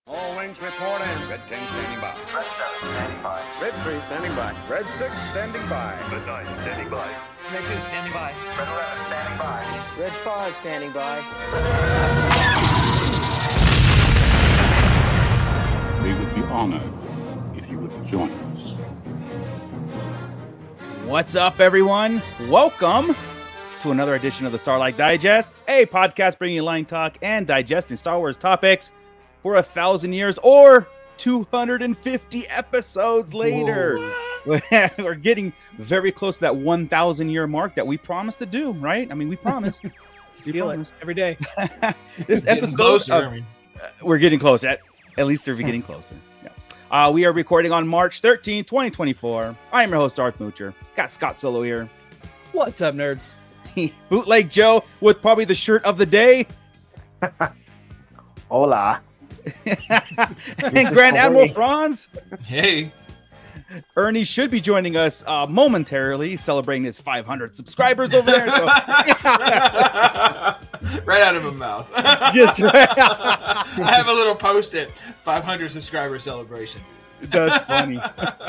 All wings report in. Red 10 standing by. Red 7 standing by. Red 3 standing by. Red 6 standing by. Red 9 standing by. Red 2 standing by. Red 11 standing by. Red 5 standing by. We would be honored if you would join us. What's up, everyone? Welcome to another edition of the Starlight Digest, a podcast bringing you line talk and digesting Star Wars topics for 1,000 years or 250 episodes later. We're getting very close to that 1,000-year mark that we promised to do, right? I mean, we promised. You feel it every day. This episode, we're getting close. At least they're getting closer. Yeah. We are recording on March 13, 2024. I am your host, Darth Moocher. Got Scott Solo here. What's up, nerds? Bootleg Joe with probably the shirt of the day. Hola. And Grand Admiral Franz. Hey. Ernie should be joining us momentarily, celebrating his 500 subscribers over there. So. Right out of my mouth. Just right. I have a little post-it, 500 subscriber celebration. That's funny.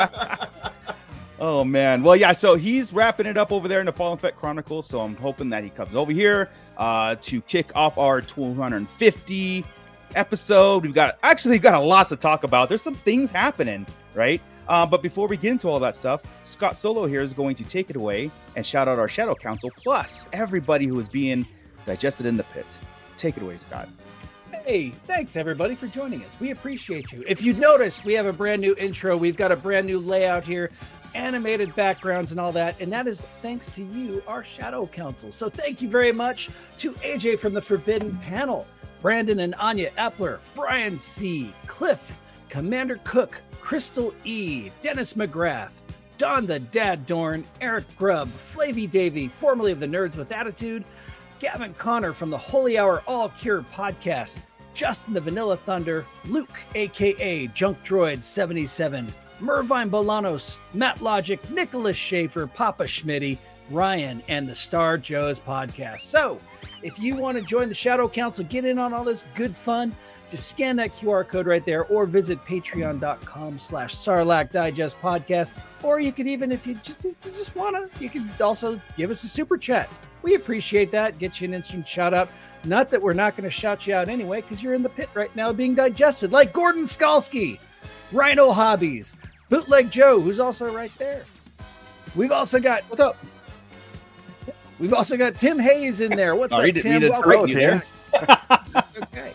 Oh, man. Well, yeah, so he's wrapping it up over there in the Fallen Fett Chronicles, so I'm hoping that he comes over here to kick off our 250 episode. We've got a lot to talk about. There's some things happening, right? But before we get into all that stuff, Scott Solo here is going to take it away and shout out our Shadow Council, plus everybody who is being digested in the pit. Take it away, Scott. Hey, thanks everybody for joining us. We appreciate you. If you noticed, we have a brand new intro. We've got a brand new layout here, animated backgrounds and all that. And that is thanks to you, our Shadow Council. So thank you very much to AJ from the Forbidden Panel, Brandon and Anya Epler, Brian C., Cliff, Commander Cook, Crystal E., Dennis McGrath, Don the Dad Dorn, Eric Grubb, Flavy Davy, formerly of the Nerds with Attitude, Gavin Connor from the Holy Hour All Cure podcast, Justin the Vanilla Thunder, Luke, a.k.a. Junk Droid 77, Mervine Bolanos, Matt Logic, Nicholas Schaefer, Papa Schmitty, Ryan, and the Star Joe's podcast. So, if you want to join the Shadow Council, get in on all this good fun, just scan that QR code right there or visit patreon.com/Sarlacc Digest Podcast. Or you could even, if you just want to, you could also give us a super chat. We appreciate that. Get you an instant shout out. Not that we're not going to shout you out anyway, because you're in the pit right now being digested, like Gordon Skalski, Rhino Hobbies, Bootleg Joe, who's also right there. We've also got, what's up? We've also got Tim Hayes in there. What's up, Tim? Welcome, Tim. Okay.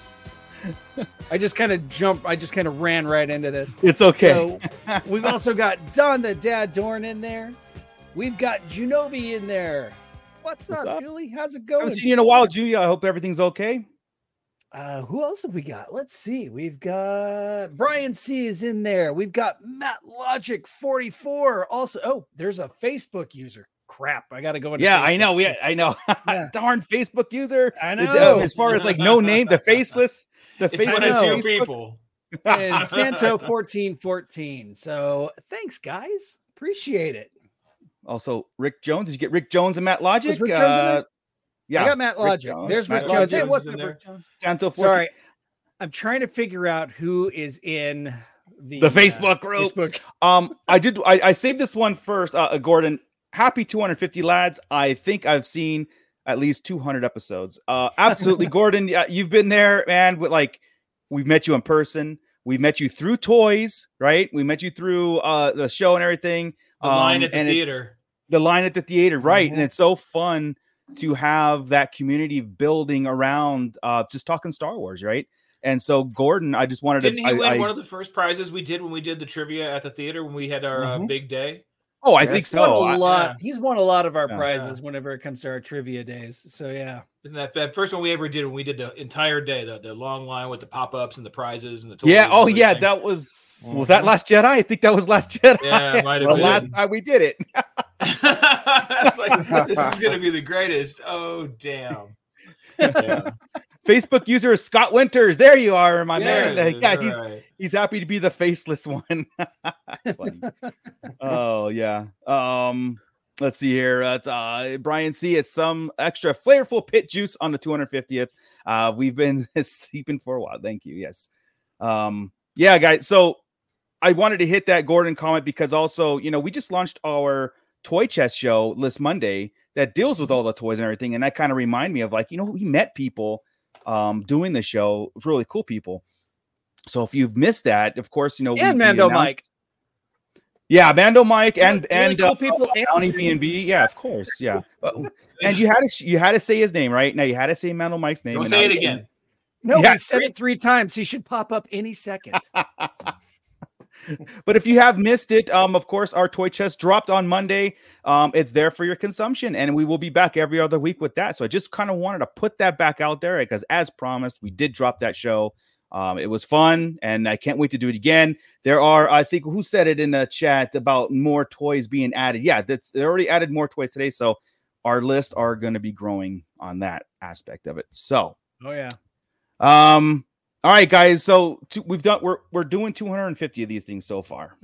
I just kind of ran right into this. It's okay. So we've also got Don the Dad Dorn in there. We've got Junobi in there. What's up, Julie? How's it going? I haven't seen you in a while, Julie. I hope everything's okay. Who else have we got? Let's see. We've got Brian C. is in there. We've got Matt Logic 44. Also, there's a Facebook user. Crap, I gotta go into Yeah, Facebook. I know. Yeah. Darn Facebook user. I know. As far as like no name, the faceless. It's one of two people. And Santo 1414. So thanks, guys. Appreciate it. Also, Rick Jones. Did you get Rick Jones and Matt Logic? Was Rick Jones in there? Yeah, I got Matt Logic. There's Rick Jones. Hey, what's up, Rick Jones? Santo 14. Sorry, I'm trying to figure out who is in the Facebook group. Facebook. I saved this one first. Gordon, happy 250 lads. I think I've seen at least 200 episodes. Absolutely, Gordon. You've been there, man. We've met you in person. We met you through toys, right? We met you through the show and everything. The line at the theater. The line at the theater, right? Mm-hmm. And it's so fun to have that community building around just talking Star Wars, right? And so, Gordon, I just wanted Didn't he win one of the first prizes we did when we did the trivia at the theater when we had our big day? Oh, I think so. He's won a lot of our prizes whenever it comes to our trivia days. So, yeah. And that first one we ever did when we did the entire day, the long line with the pop-ups and the prizes and the toys. Yeah. Oh, yeah. That was that Last Jedi? I think that was Last Jedi. Yeah, it might have the been. last time we did it. It's like, this is going to be the greatest. Oh, damn. Yeah. Facebook user is Scott Winters. There you are, my There man. it is. Yeah, All right. he's happy to be the faceless one. That's funny. Oh yeah. Let's see here. Brian C. It's some extra flavorful pit juice on the 250th. We've been sleeping for a while. Thank you. Yes. Yeah, guys. So I wanted to hit that Gordon comment because also, we just launched our toy chest show this Monday that deals with all the toys and everything. And that kind of remind me of we met people doing the show, really cool people. So if you've missed that, of course, and Mando Mike. Yeah, Mando Mike and really cool people. Bounty B&B. Yeah, of course. Yeah. And you had to say his name, right? Now you had to say Mando Mike's name. Don't say it again. No, he said it 3 times. He should pop up any second. But if you have missed it, of course, our toy chest dropped on Monday. It's there for your consumption, and we will be back every other week with that. So I just kind of wanted to put that back out there because, as promised, we did drop that show. It was fun, and I can't wait to do it again. There are, I think, who said it in the chat about more toys being added? Yeah, they already added more toys today, so our lists are going to be growing on that aspect of it. So, oh yeah. All right, guys. So we're doing 250 of these things so far,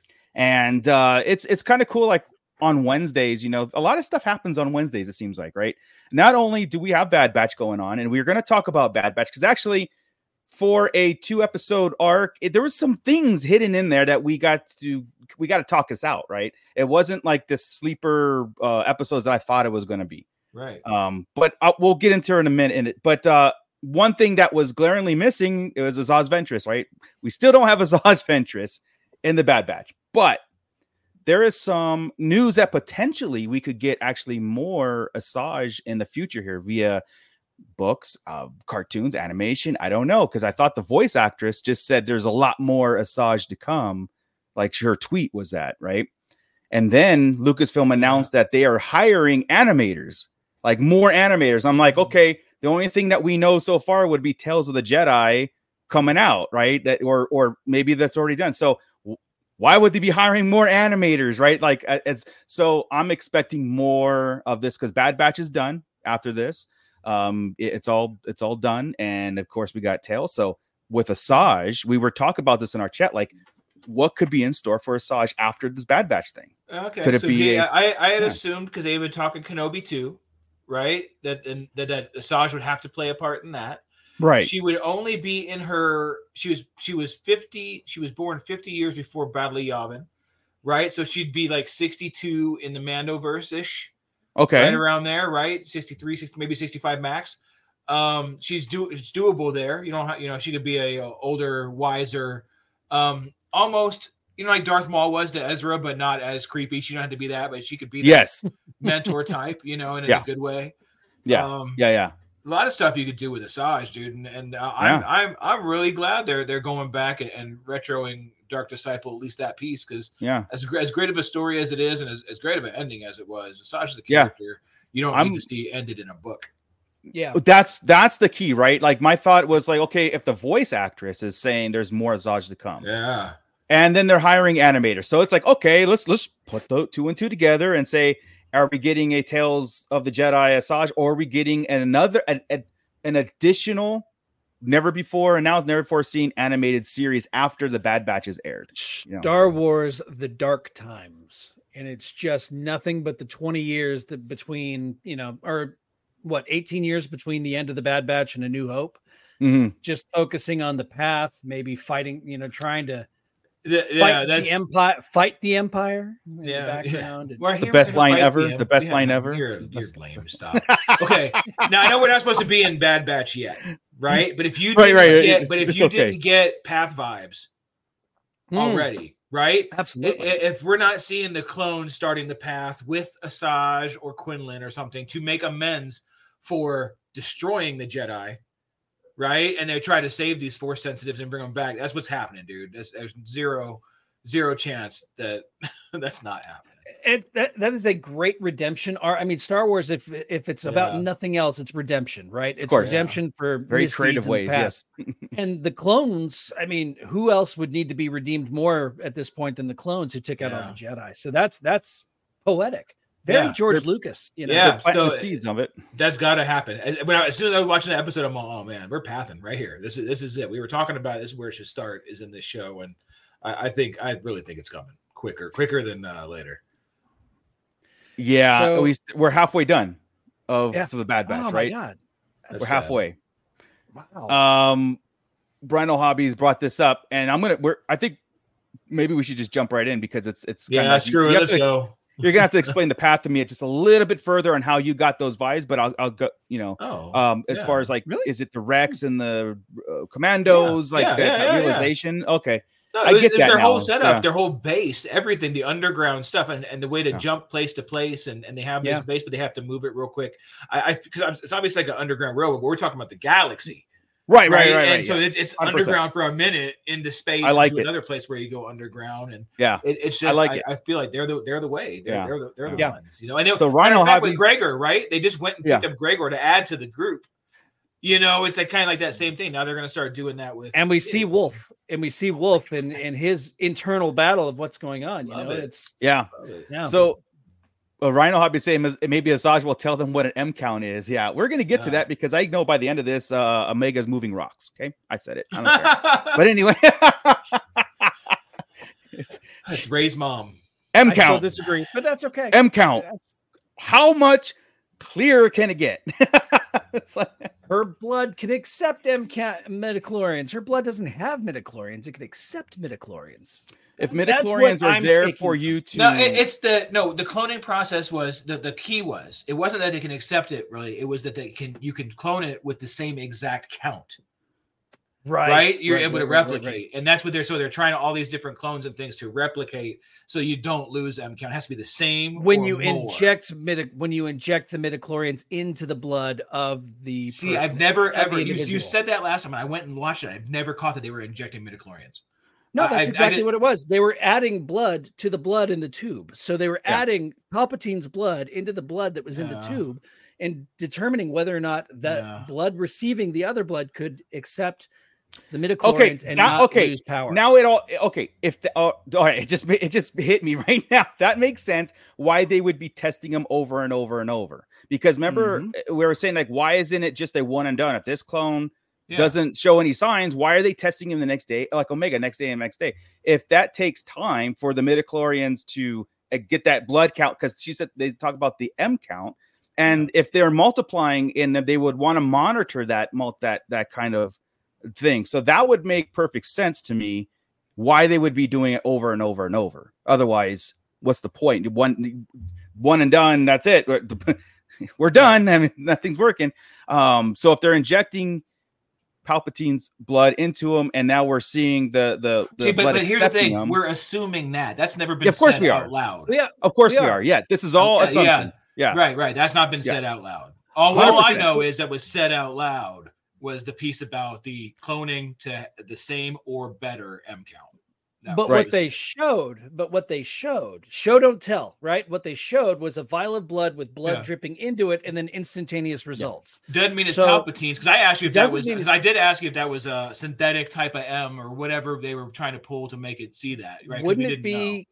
and it's kind of cool. Like on Wednesdays, a lot of stuff happens on Wednesdays. It seems like, right? Not only do we have Bad Batch going on, and we're going to talk about Bad Batch because actually, for a 2-episode arc, there was some things hidden in there that we got to talk this out, right? It wasn't like this sleeper episodes that I thought it was going to be, right? But we'll get into it in a minute. But one thing that was glaringly missing, it was Asajj Ventress, right? We still don't have Asajj Ventress in the Bad Batch, but there is some news that potentially we could get actually more Asajj in the future here via books, cartoons, animation. I don't know, because I thought the voice actress just said there's a lot more Asajj to come, like her tweet was that, right? And then Lucasfilm announced that they are hiring animators, like more animators. I'm like, okay, the only thing that we know so far would be Tales of the Jedi coming out, right? That or maybe that's already done. So why would they be hiring more animators, right? So I'm expecting more of this because Bad Batch is done after this. It's all done, and of course we got Tales. So with Asajj, we were talking about this in our chat, like what could be in store for Asajj after this Bad Batch thing. Okay, could it so be? I had assumed because they had been talking Kenobi too, right? That Asajj would have to play a part in that. Right. She would only be in her. She was 50. She was born 50 years before Battle of Yavin, right? So she'd be like 62 in the Mandoverse ish. Okay. Right around there, right? 63, 60, maybe 65 max. It's doable there. She could be a older, wiser, almost, like Darth Maul was to Ezra, but not as creepy. She don't have to be that, but she could be that mentor type, in a good way. Yeah. A lot of stuff you could do with Asajj, dude, and I'm really glad they're going back and retroing Dark Disciple, at least that piece, because as great of a story as it is, and as great of an ending as it was, Asajj is a character you don't need to see ended in a book. Yeah, that's the key, right? Like my thought was like, okay, if the voice actress is saying there's more Asajj to come, and then they're hiring animators, so it's like, okay, let's put the 2 and 2 together and say, are we getting a Tales of the Jedi Asajj, or are we getting an additional, never before seen animated series after the Bad Batch is aired? Star Wars: The Dark Times, and it's just nothing but the 20 years between, or what, 18 years between the end of the Bad Batch and A New Hope. Mm-hmm. Just focusing on the path, maybe fighting, trying to fight the Empire. The best line ever. The best line ever. You're lame. Stop. Okay. Now I know we're not supposed to be in Bad Batch yet, right? But if you didn't get Path vibes already, right? Absolutely. If we're not seeing the clones starting the Path with Asajj or Quinlan or something to make amends for destroying the Jedi, right? And they try to save these Force sensitives and bring them back. That's what's happening, dude. There's zero chance that that's not happening. That is a great redemption arc. I mean, Star Wars, if it's about nothing else, it's redemption, right? It's redemption for very creative ways. Yes. And the clones, I mean, who else would need to be redeemed more at this point than the clones who took out all the Jedi? So that's poetic. Very George Lucas, Yeah, so the seeds of it. That's got to happen. As soon as I was watching the episode, I'm like, oh man, we're pathing right here. This is it. We were talking about this is where it should start, is in this show, and I really think it's coming quicker than later. Yeah, so, we're halfway done for the Bad Batch, right? My God. We're halfway. Wow. Brino Hobbies brought this up, and I think maybe we should just jump right in because it's Yeah, kinda, screw it. Let's go. You're gonna have to explain the path to me just a little bit further on how you got those vibes, but I'll go. As far as like, Really? is it the Rex and the Commandos, that realization? Okay, No, I it was, get it was that their whole now. setup, Yeah. their whole base, everything, the underground stuff, and the way to jump place to place, and they have this base, but they have to move it real quick. Because it's obviously like an underground railroad, but we're talking about the galaxy. Right. And so it's 100%. underground for a minute into space. I like to it. another place where you go underground, and Yeah, it's just I feel like they're the way. They're the Yeah. ones, And they, So Rhino with Hobbies, Gregor, right? They just went and picked up Gregor to add to the group. It's like kind of like that same thing. Now they're going to start doing that with. And we see Wolf, and his internal battle of what's going on. It's yeah. yeah. So Rhino Hobby saying maybe Asajj will tell them what an M count is. Yeah, we're gonna get to that because I know by the end of this, Omega's moving rocks. Okay, I said it. I don't care. But anyway, it's Ray's mom. M I still count. disagree, but that's okay. M count. How much clearer can it get? It's like, Her blood can accept midichlorians. Her blood doesn't have midichlorians. It can accept midichlorians. if That's what midichlorians are I'm there taking for from you to the cloning process was the key was it wasn't that they can accept it really, it was that you can clone it with the same exact count. Right? You're able to replicate. And that's what they're trying all these different clones and things to replicate so you don't lose M count. It has to be the same. When or you more. inject the midichlorians into the blood of the person, I've never of the ever you individual. said that last time and I went and watched it. I've never caught that they were injecting midichlorians. No, that's I exactly didn't- what it was. They were adding blood to the blood in the tube. So they were adding Palpatine's blood into the blood that was in the tube and determining whether or not that blood receiving the other blood could accept the midichlorians and not lose power. Now it all okay. If all right, it just hit me right now. That makes sense. Why they would be testing them over and over and over? Because remember we were saying like, why isn't it just a one and done? If this clone doesn't show any signs, why are they testing him the next day? Like Omega, next day and next day. If that takes time for the midichlorians to get that blood count, because she said they talk about the M count, and if they're multiplying in them, they would want to monitor that kind of thing. So that would make perfect sense to me why they would be doing it over and over and over. Otherwise, what's the point? One and done, that's it. We're done. I mean, nothing's working. So if they're injecting Palpatine's blood into them, and now we're seeing the blood but here's the thing: them. we're assuming that's never been Of course said we are. out loud. Yeah, Of course we are. Yeah, this is all assumption. Yeah. Right. That's not been said out loud. All I know is that was said out loud was the piece about the cloning to the same or better M count. But what they showed, show don't tell, right? What they showed was a vial of blood with blood dripping into it, and then instantaneous results. Doesn't mean it's Palpatine's, because I asked you if that was, because I did ask you if that was a synthetic type of M or whatever they were trying to pull to make it see that. Right? Wouldn't it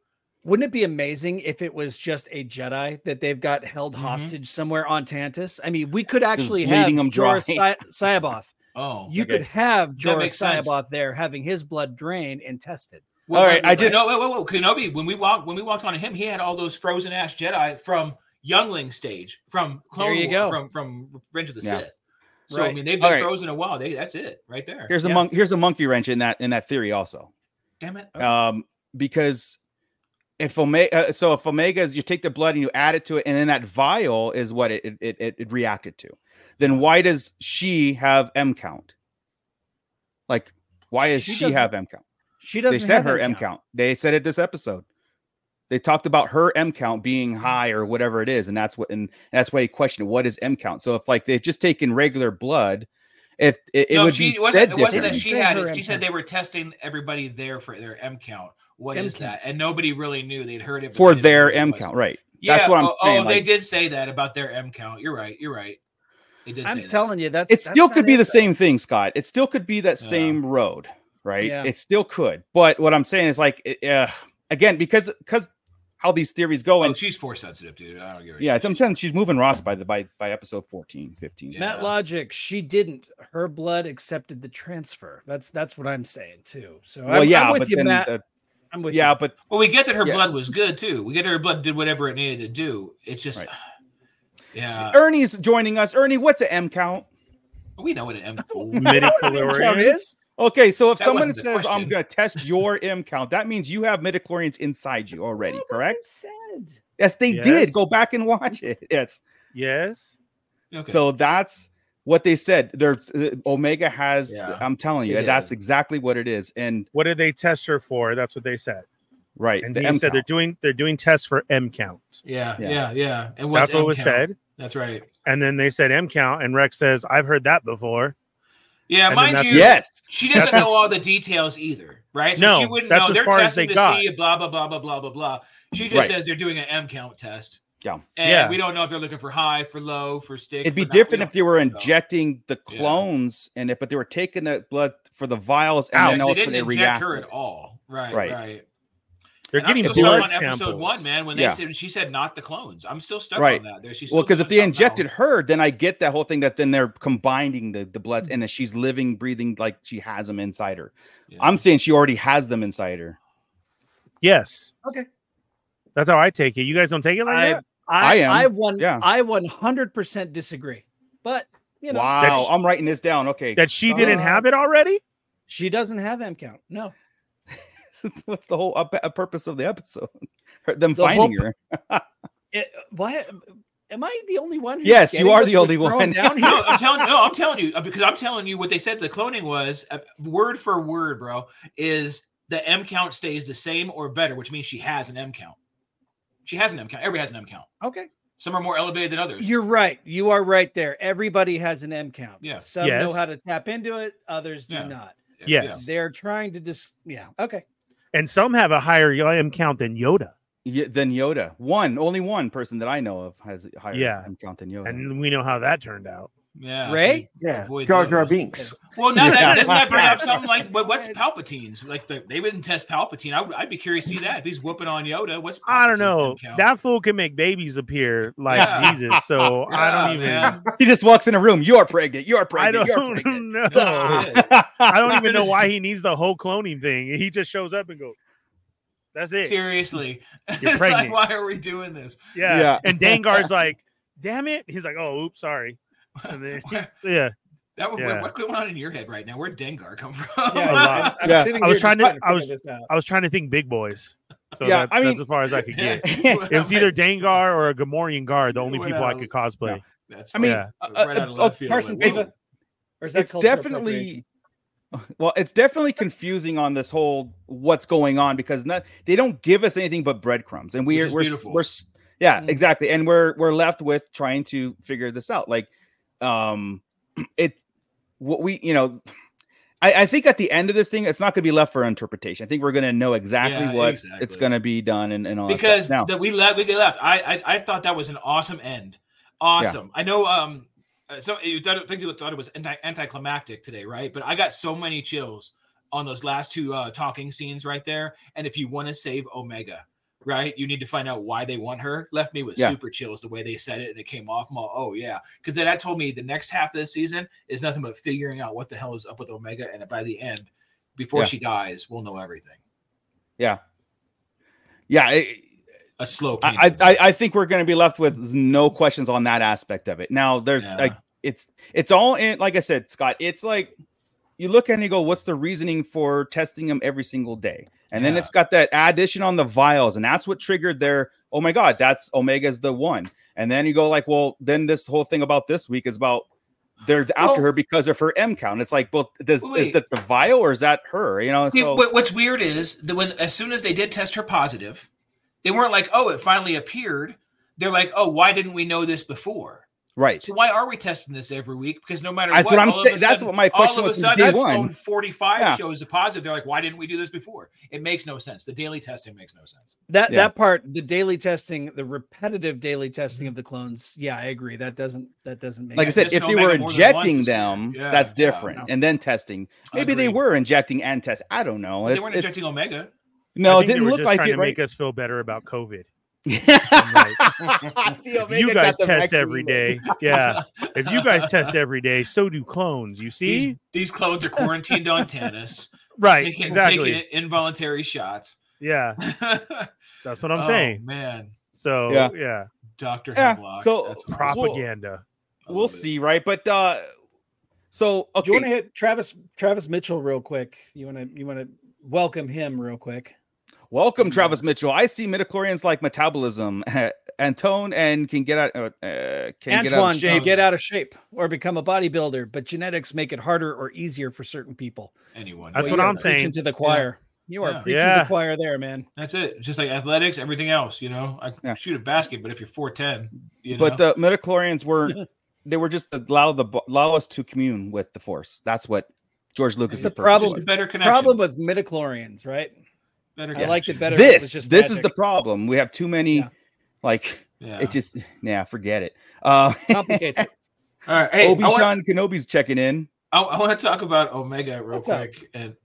be amazing if it was just a Jedi that they've got held hostage somewhere on Tantus? I mean, we could actually have Jorah Syaboth. You could have Jorah Syaboth there having his blood drained and tested. Well, all right, Kenobi, when we walked on him, he had all those frozen ass Jedi from Youngling stage, from Clone Wars, from Revenge of the Sith. So I mean, they've been frozen a while. That's it right there. Here's a monkey wrench in that theory also. Damn it. Because if Omega you take the blood and you add it to it, and then that vial is what it reacted to, then why does she have M count? Like, why does she have M count? She doesn't. They said her M count. They said it this episode. They talked about her M count being high or whatever it is, and that's why he questioned what is M count. So if like they've just taken regular blood, if it would be said it wasn't that she had it. She said they were testing everybody there for their M count. What is that? And nobody really knew. They'd heard it for their M count, right? Yeah, that's what I'm saying. They did say that about their M count. You're right. They did. I'm telling you, it still could be the same thing, Scott. It still could be that same road. Right, it still could, but what I'm saying is like again because how these theories go. And she's force sensitive, dude. I don't give a shit. Yeah, I'm saying she's moving rocks by episode 14, 15. Yeah. Matt Logic, she didn't. Her blood accepted the transfer. That's what I'm saying too. So I'm with you, Matt. I'm with you. But we get that her blood was good too. We get that her blood did whatever it needed to do. It's just Ernie's joining us. Ernie, what's an M count? We know what an M midichlorians is. Okay, so if That someone wasn't the says I'm question. going to test your M count, that means you have midichlorians inside you already, That's what correct? I said. Yes, they Yes. did. Go back and watch it. Yes. Yes. Okay. So that's what they said. There's Omega has. Yeah, I'm telling you, it that's is. exactly what it is. And What did they test her for? That's what they said. right, And the he M said count. they're doing tests for M count. yeah. And That's what M was count? said. That's right. And then they said M count, and Rex says, "I've heard that before." Yeah, And then mind that's- you, Yes. she doesn't know all the details either, right? So No, she wouldn't that's know. as They're far as testing they to got. see blah blah blah blah blah blah blah. She just Right. says they're doing an M count test. Yeah. And Yeah. we don't know if they're looking for high, for low, for stick. It'd be for not- different we if they were don't know. injecting the Yeah. clones and but they were taking the blood for the vials and Ouch. then They also didn't they inject her reacted. at all. Right. Right. They're And I'm getting still stuck blood on samples. episode 1, man. When they Yeah. said she said not the clones, I'm still stuck Right. on that. There, she's Well, still because if doing they injected something her, then I get that whole thing that then they're combining the bloods and then she's living, breathing like she has them inside her. else. I'm saying she already has them inside her. Yes. Okay. That's how I take it. You guys don't take it like I that? I am. I 100% disagree. But you know, Wow, I'm writing this down. Okay, That she didn't have it already? she doesn't have M count. No. what's the whole purpose of the episode? Them The finding whole her. Why am I the only one? who's Yes, you getting are what the only was thrown one. Down here? No, I'm telling you because I'm telling you what they said the cloning was word for word, bro, is the M count stays the same or better, which means she has an M count. She has an M count. Everybody has an M count. Okay. Some are more elevated than others. You're right. You are right there. Everybody has an M count. Yeah. Some Yes. know how to tap into it, others do Yeah. not. Yes. They're trying to just okay. And some have a higher M count than Yoda. Than Yoda. Only one person that I know of has a higher M count than Yoda. And we know how that turned out. Yeah. Ray? Yeah, Avoid Jar Jar those. Binks. Well, now Yeah. doesn't that bring up something like what's Palpatine's? Like they wouldn't test Palpatine. I'd be curious to see that if he's whooping on Yoda. What's I don't Palpatine's know. M count? That fool can make babies appear like Yeah. Jesus. So I Yeah, don't even. man. he just walks in a room. You're pregnant. You're I pregnant. You're don't pregnant. know. Yeah. I don't even know why he needs the whole cloning thing. He just shows up and goes, "That's it." Seriously, You're Like, pregnant. why are we doing this? Yeah. Yeah. And Dangar's like, "Damn it!" He's like, "Oh, oops, sorry." And then, yeah. That was Yeah. what's going on in your head right now? Where'd Dengar come from? Yeah, lot. I'm Yeah. sitting I was here trying just to- trying figure this out. I was trying to think big boys. So Yeah, I mean- that's as far as I could get. Yeah. It was either Dangar or a Gamorrean guard, the only Went people I out. could cosplay. That's I mean, Yeah. right out of left field. Carson Like, Diva? whoa. Or is that it's cultural definitely appropriation? well, it's definitely confusing on this whole what's going on because they don't give us anything but breadcrumbs, and Which is beautiful. Yeah, Mhm. exactly, and we're left with trying to figure this out. Like, it what we I think at the end of this thing, it's not going to be left for interpretation. I think we're going to know exactly Yeah, what it's exactly. going to be done and all Because that stuff. Now, we left. I thought that was an awesome end. Awesome. I know. So you thought it was anticlimactic today, right? But I got so many chills on those last two talking scenes right there. And if you want to save Omega, right, you need to find out why they want her. Left me with Yeah. super chills the way they said it, and it came off. I'm all, oh yeah, because that told me the next half of the season is nothing but figuring out what the hell is up with Omega, and by the end, before Yeah. she dies, we'll know everything. yeah, A slow. I think we're going to be left with no questions on that aspect of it. Now, there's Yeah. like it's all in. Like I said, Scott, it's like you look at it and you go, "What's the reasoning for testing them every single day?" And then Yeah. it's got that addition on the vials, and that's what triggered their. Oh my God, that's Omega's the one. And then you go like, well, then this whole thing about this week is about they're after her because of her M count. It's like, well, is that the vial or is that her? See, So what's weird is that as soon as they did test her positive, they weren't like, oh, it finally appeared. They're like, oh, why didn't we know this before? right. So why are we testing this every week? Because no matter That's what, what I'm all of saying. a That's sudden- what my question all of a was from sudden, day it's one. phone 45 Yeah. shows a positive. They're like, why didn't we do this before? It makes no sense. The daily testing makes no sense. That part, the daily testing, the repetitive daily testing of the clones. Yeah, I agree. That doesn't make Like I sense. said, if Just they were Omega more than once injecting is them, weird. Yeah, that's yeah, different. no. And then testing. Maybe they Agreed. were injecting and test. I don't know. But they It's- weren't it's- injecting Omega. no, I it think they didn't were look just like trying it. to Right? make us feel better about COVID. See, If Omega you got guys the test vaccine. every day, yeah. If you guys test every day, so do clones. You see, These clones are quarantined on Tanis, right? taking Exactly. involuntary shots. Yeah, that's what I'm Oh, saying. man. So Yeah. Dr. Yeah, Hemlock. so That's awesome. Propaganda. I We'll love it. see, right? But So Do you want okay, to hit Travis Mitchell real quick? You want to welcome him real quick? welcome Travis Mitchell. I see midichlorians like metabolism, Antone, and can get out. Antoine can get out of shape or become a bodybuilder, but genetics make it harder or easier for certain people. Anyone. That's Well, what you I'm are preaching saying. to the choir. You are Yeah. preaching to Yeah. the choir there, man. That's it. Just like athletics, everything else, you know. I Yeah. shoot a basket, but if you're 4'10", you know. But the midichlorians were they were just to allow us to commune with the Force. That's what George Lucas. The is problem- just a better connection. Problem with midichlorians, right? Better I liked it connection. better. if it was This just is the magic. problem. We have too many. Yeah. Like Yeah. it just forget it. Complicates it. All right. Hey, Obi-Wan Kenobi's checking in. I want to talk about Omega real What's up? quick. And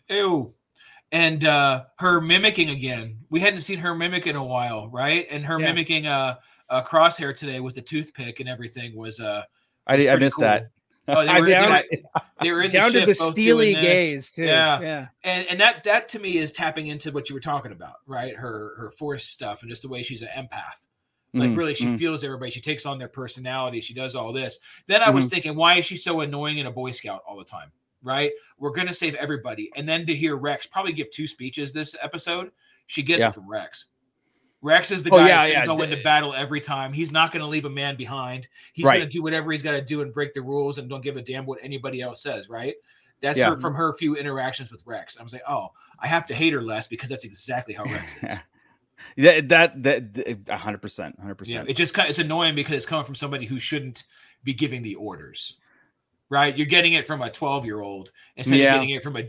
and her mimicking again. We hadn't seen her mimic in a while, right? And her Yeah. mimicking a Crosshair today with the toothpick and everything was I pretty missed cool. that. Oh, they I were, down- they were in Down the to ship, the both steely doing this. gaze too. Yeah. And that to me is tapping into what you were talking about, right? Her Force stuff and just the way she's an empath. Like Mhm, really, she mhm. feels everybody. She takes on their personality. She does all this. Then I was thinking, why is she so annoying in a Boy Scout all the time? Right? We're gonna save everybody, and then to hear Rex probably give 2 speeches this episode, she gets Yeah. it from Rex. Rex is the Oh, guy yeah, that's yeah. gonna go into battle every time. He's not gonna leave a man behind. He's Right. gonna do whatever he's got to do and break the rules and don't give a damn what anybody else says. Right? That's Yeah. her from her few interactions with Rex. I was like, oh, I have to hate her less because that's exactly how Rex is. That 100%, Yeah, 100%. it just it's annoying because it's coming from somebody who shouldn't be giving the orders, right? You're getting it from a 12-year-old instead Yeah. of getting it from a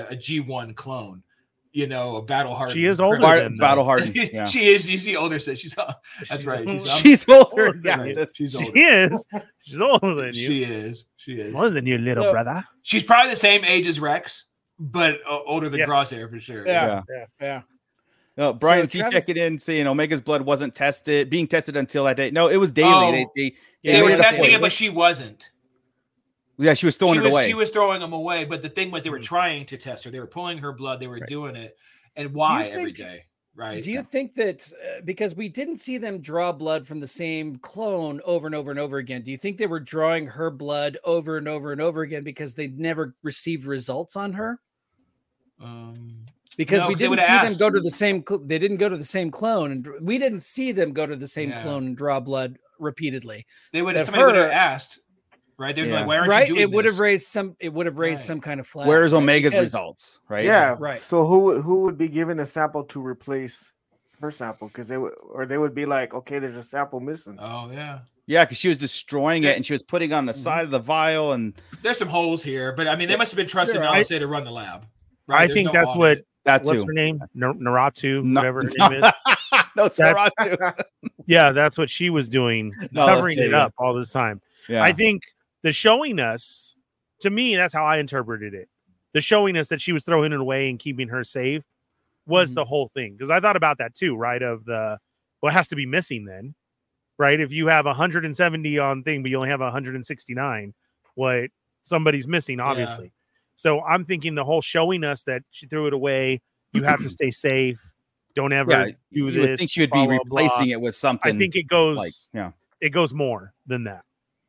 G1 clone, you know, a battle hardened. She is older criminal. than them. Battle hardened. Yeah. She is. You see, older says she's. That's right. She's older. older Yeah, than you. that- She's She older. is. She's older than you. She is. She is. Older than you, little So- brother. She's probably the same age as Rex, but older than Yeah. Crosshair for sure. Yeah. Yeah. Yeah. No, Brian So C Travis- checking in, saying Omega's blood wasn't being tested until that day. No, it was daily. Oh. They Yeah, They made were it a testing point. it, but she wasn't. Yeah, she was throwing it away. She was throwing them away, but the thing was, they were trying to test her. They were pulling her blood. They were doing it, and why think- every day, right? Do you think that because we didn't see them draw blood from the same clone over and over and over again, do you think they were drawing her blood over and over and over again because they never received results on her? Because No, we 'cause they didn't would've see them asked. go to the same. They didn't go to the same clone, and we didn't see them go to the same Yeah. clone and draw blood repeatedly. They would. If Somebody would have her- askhave right? They'd be Yeah. like, "Why aren't Right? you doing It would have this?" raised some. It would have raised Right. some kind of flag. Where's right? Omega's Because- results? Right. Yeah. Right. So who would be given a sample to replace her sample? Because they would be like, okay, there's a sample missing. Oh yeah. Yeah, because she was destroying Yeah. it and she was putting on the side of the vial and There's some holes here, but I mean, they must have been trusting Sure, I- Nalase to run the lab. I There's think no that's audit. what. that What's too. her name? Naratu, No- whatever her name is. No, it's That's- Naratu. Yeah, that's what she was doing, No, covering that's it it, up all this time. Yeah. I think the showing us, to me, that's how I interpreted it. The showing us that she was throwing it away and keeping her safe was Mm-hmm. the whole thing. Because I thought about that too, right? Of the, well, it has to be missing then, right? If you have 170 on thing, but you only have 169, what somebody's missing, obviously. So I'm thinking the whole showing us that she threw it away, you have to stay safe. Don't ever Yeah, do you this. would think she would blah, be blah, blah. replacing it with something. I think it goes like, yeah. it goes more than that.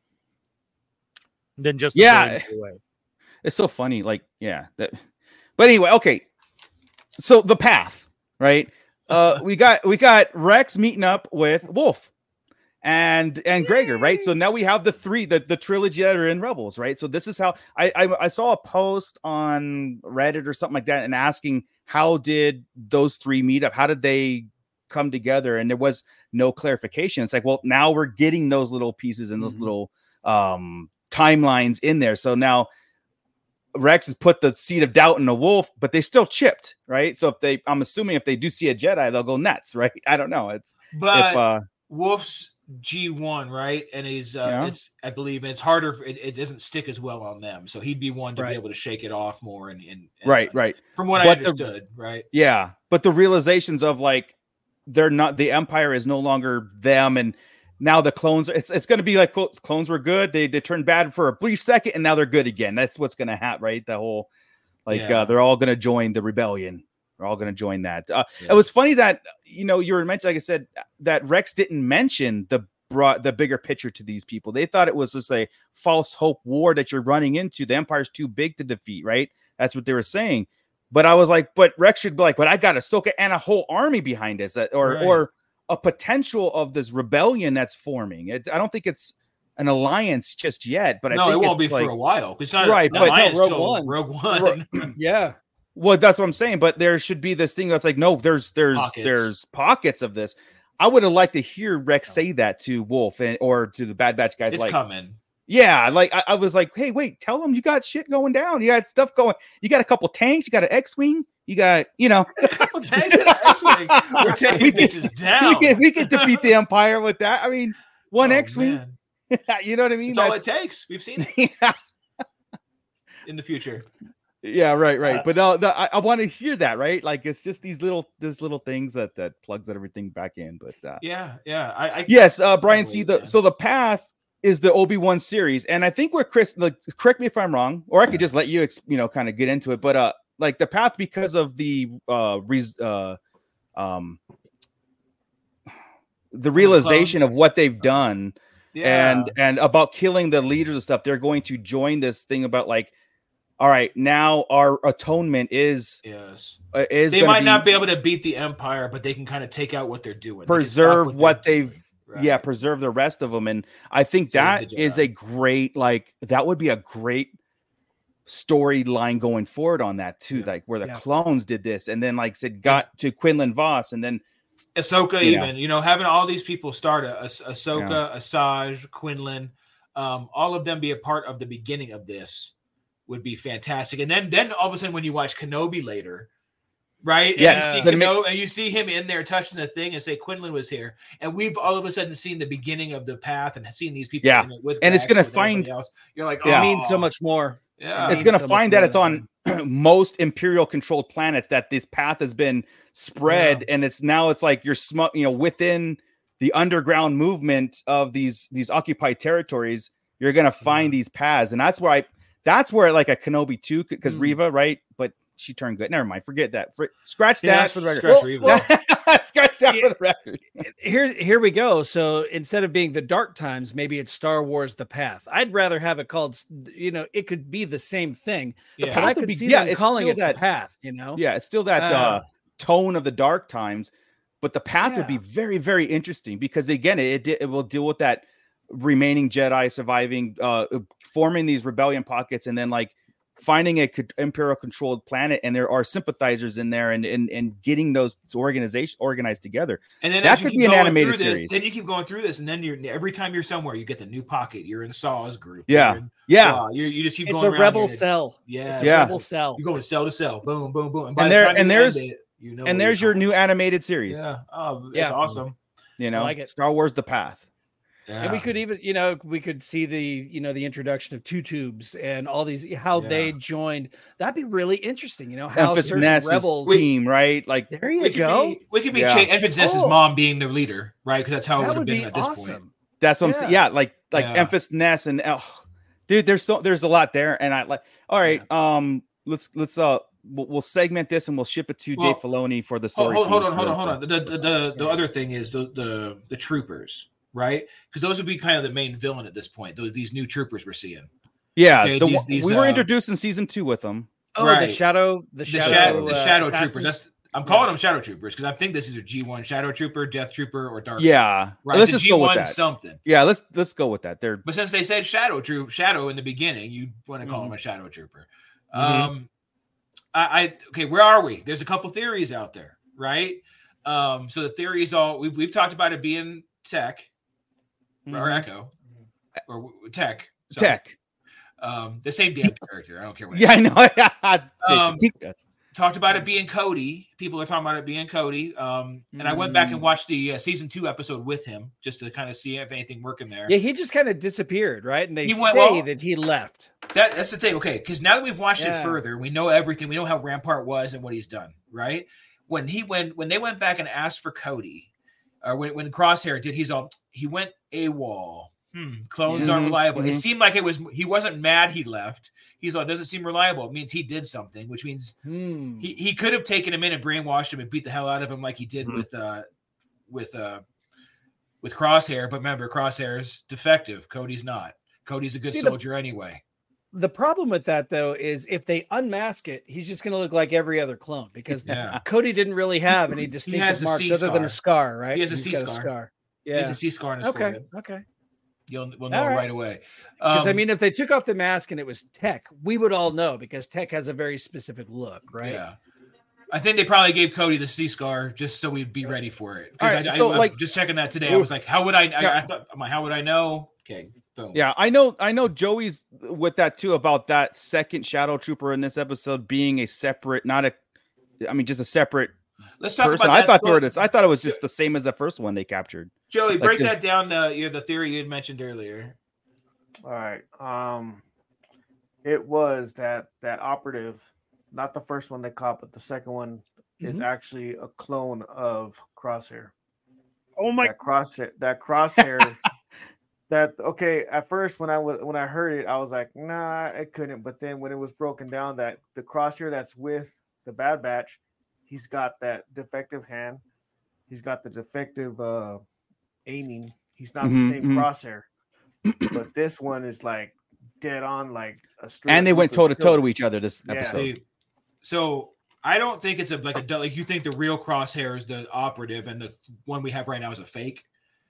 Than just Yeah. throwing it away. It's so funny. Like, yeah. But anyway, okay. So the path, right? We got Rex meeting up with Wolf and Gregor, right? So now we have the trilogy that are in Rebels, right? So this is how I saw a post on Reddit or something like that and asking how did those three meet up? How did they come together? And there was no clarification. It's like, well, now we're getting those little pieces and those little timelines in there. So now Rex has put the seed of doubt in the Wolf, but they still chipped, right? So I'm assuming if they do see a Jedi, they'll go nuts, right? I don't know. But Wolf's G1, right? And he's Yeah. it's I believe it's harder. It doesn't stick as well on them, so he'd be one to Right. be able to shake it off more. And right. From what I But the- understood, right? Yeah, but the realizations of like they're not, the Empire is no longer them, and now the clones. It's going to be like clones were good. They turned bad for a brief second, and now they're good again. That's what's going to happen, right? The whole Yeah. they're all going to join the rebellion. They're all going to join that. Yeah. It was funny that you were mentioning, like I said, that Rex didn't mention the brought the bigger picture to these people. They thought it was just a false hope war that you're running into. The Empire's too big to defeat, right? That's what they were saying. But I was like, but Rex should be like, but I got Ahsoka and a whole army behind us, or a potential of this rebellion that's forming. I don't think it's an alliance just yet, but I think it won't be like, for a while. It's not right, but but Rogue One. Yeah. Well, that's what I'm saying. But there should be this thing that's like, no, there's pockets of this. I would have liked to hear Rex say that to Wolf or to the Bad Batch guys. It's like, coming. Yeah, like I was like, hey, wait, tell them you got shit going down. You got stuff going. You got a couple tanks. You got an X-wing. You got, a couple tanks and an X-wing. We're taking bitches down. We can defeat the Empire with that. I mean, one X-wing. Man. You know what I mean? That's all it takes. We've seen it in the future. Yeah, right. But I want to hear that, right? Like it's just these little things that plugs everything back in. But yeah. Yes, Brian C. So the path is the Obi-Wan series, and I think where Chris, like, correct me if I'm wrong, or I could just let you kind of get into it. But like the path, because of the realization of what they've done. Yeah. And about killing the leaders and stuff, they're going to join this thing about like, all right, now our atonement is they might not be able to beat the Empire, but they can kind of take out what they're doing, preserve what they've preserve the rest of them. And I think that is a great, like, that would be a great storyline going forward on that too, like where the clones did this and then, like said, got to Quinlan Vos and then Ahsoka, having all these people start Ahsoka, Asajj, Quinlan, all of them be a part of the beginning of this would be fantastic. And then all of a sudden, when you watch Kenobi later, right? Yeah. And you see Kenobi, and you see him in there touching the thing and say Quinlan was here, and we've all of a sudden seen the beginning of the path and seen these people. In it with and it's Rex going to find. Else. You're like, it means so much more. Yeah, it's going to find that it's on most Imperial controlled planets that this path has been spread, and it's like you're within the underground movement of these occupied territories. You're going to find these paths, and that's where like a Kenobi 2, because Reva, right? But she turned good. Never mind. Forget that. Scratch that for the record. Scratch that for the record. Here we go. So instead of being the Dark Times, maybe it's Star Wars: The Path. I'd rather have it called. It could be the same thing. Yeah. But I could see them calling it The Path. Yeah, it's still that tone of the Dark Times, but the Path would be very, very interesting because again, it will deal with that remaining Jedi surviving, forming these rebellion pockets, and then like finding a Imperial controlled planet, and there are sympathizers in there, and getting those organized together. And then that could be an animated series. Then you keep going through this, and then every time you're somewhere, you get the new pocket. You're in Saw's group. Yeah. You just keep it's going. It's a rebel cell. Yeah. It's a rebel cell. You go from cell to cell. Boom, boom, boom. And there's your new animated series. Yeah. Oh, it's awesome. I like it. Star Wars: The Path. Yeah. And we could even, we could see the introduction of Two Tubes and all these, how they joined. That'd be really interesting. How Memphis certain Ness's rebels team, right? Like there you go. We could be Memphis Ness's mom being the leader, right? Because that's how it would have been at this point. That's what I'm saying. Yeah, like Memphis Ness and dude, there's a lot there, and I like. All right, let's we'll segment this and we'll ship it to Dave Filoni for the story. Hold on. The other thing is the troopers. Right, because those would be kind of the main villain at this point. These new troopers we're seeing. Yeah, we were introduced in season 2 with them. Oh, right. the shadow troopers. I'm calling them shadow troopers because I think this is a G1 shadow trooper, death trooper, or dark. Yeah, trooper. Right. Let's just go with that. Something. Yeah, let's go with that. But since they said shadow in the beginning, you want to call him a shadow trooper. Okay, where are we? There's a couple theories out there, right? So the theories we've talked about it being Tech. Or Echo, or Tech. Sorry. Tech. The same damn character. I don't care what. Yeah, I know. Talked about it being Cody. People are talking about it being Cody. And I went back and watched the season 2 episode with him just to kind of see if anything working there. Yeah, he just kind of disappeared, right? And they say that he left. That's the thing. Okay, because now that we've watched it further, we know everything. We know how Rampart was and what he's done, right? When they went back and asked for Cody. When Crosshair did, he went AWOL. Clones aren't reliable. It seemed like he wasn't mad he left. He's like, doesn't seem reliable. It means he did something, which means he could have taken him in and brainwashed him and beat the hell out of him like he did with with Crosshair, but remember, Crosshair's defective. Cody's not. Cody's a good soldier anyway. The problem with that, though, is if they unmask it, he's just going to look like every other clone because Cody didn't really have any distinctive marks other than a scar, right? He has a C scar. Yeah. He has a C scar on his forehead. Okay. We'll know right away. Because, I mean, if they took off the mask and it was Tech, we would all know because Tech has a very specific look, right? Yeah. I think they probably gave Cody the C scar just so we'd be ready for it. Right, I was just checking that today. I was like, how would I thought, I'm like, how would I know? Okay. Boom. Yeah, I know Joey's with that too about that second Shadow Trooper in this episode being a separate, just a separate Let's talk person. about that. I thought it was just the same as the first one they captured. Joey, break that down. The theory you had mentioned earlier. All right. It was that operative, not the first one they caught, but the second one is actually a clone of Crosshair. Oh my! That Crosshair. At first when I heard it, I was like, nah, it couldn't. But then when it was broken down that the Crosshair that's with the Bad Batch, he's got that defective hand, he's got the defective aiming. He's not the same Crosshair, but this one is like dead on, like a straight. And they went toe to toe to each other this episode. So I don't think it's like you think the real Crosshair is the operative, and the one we have right now is a fake.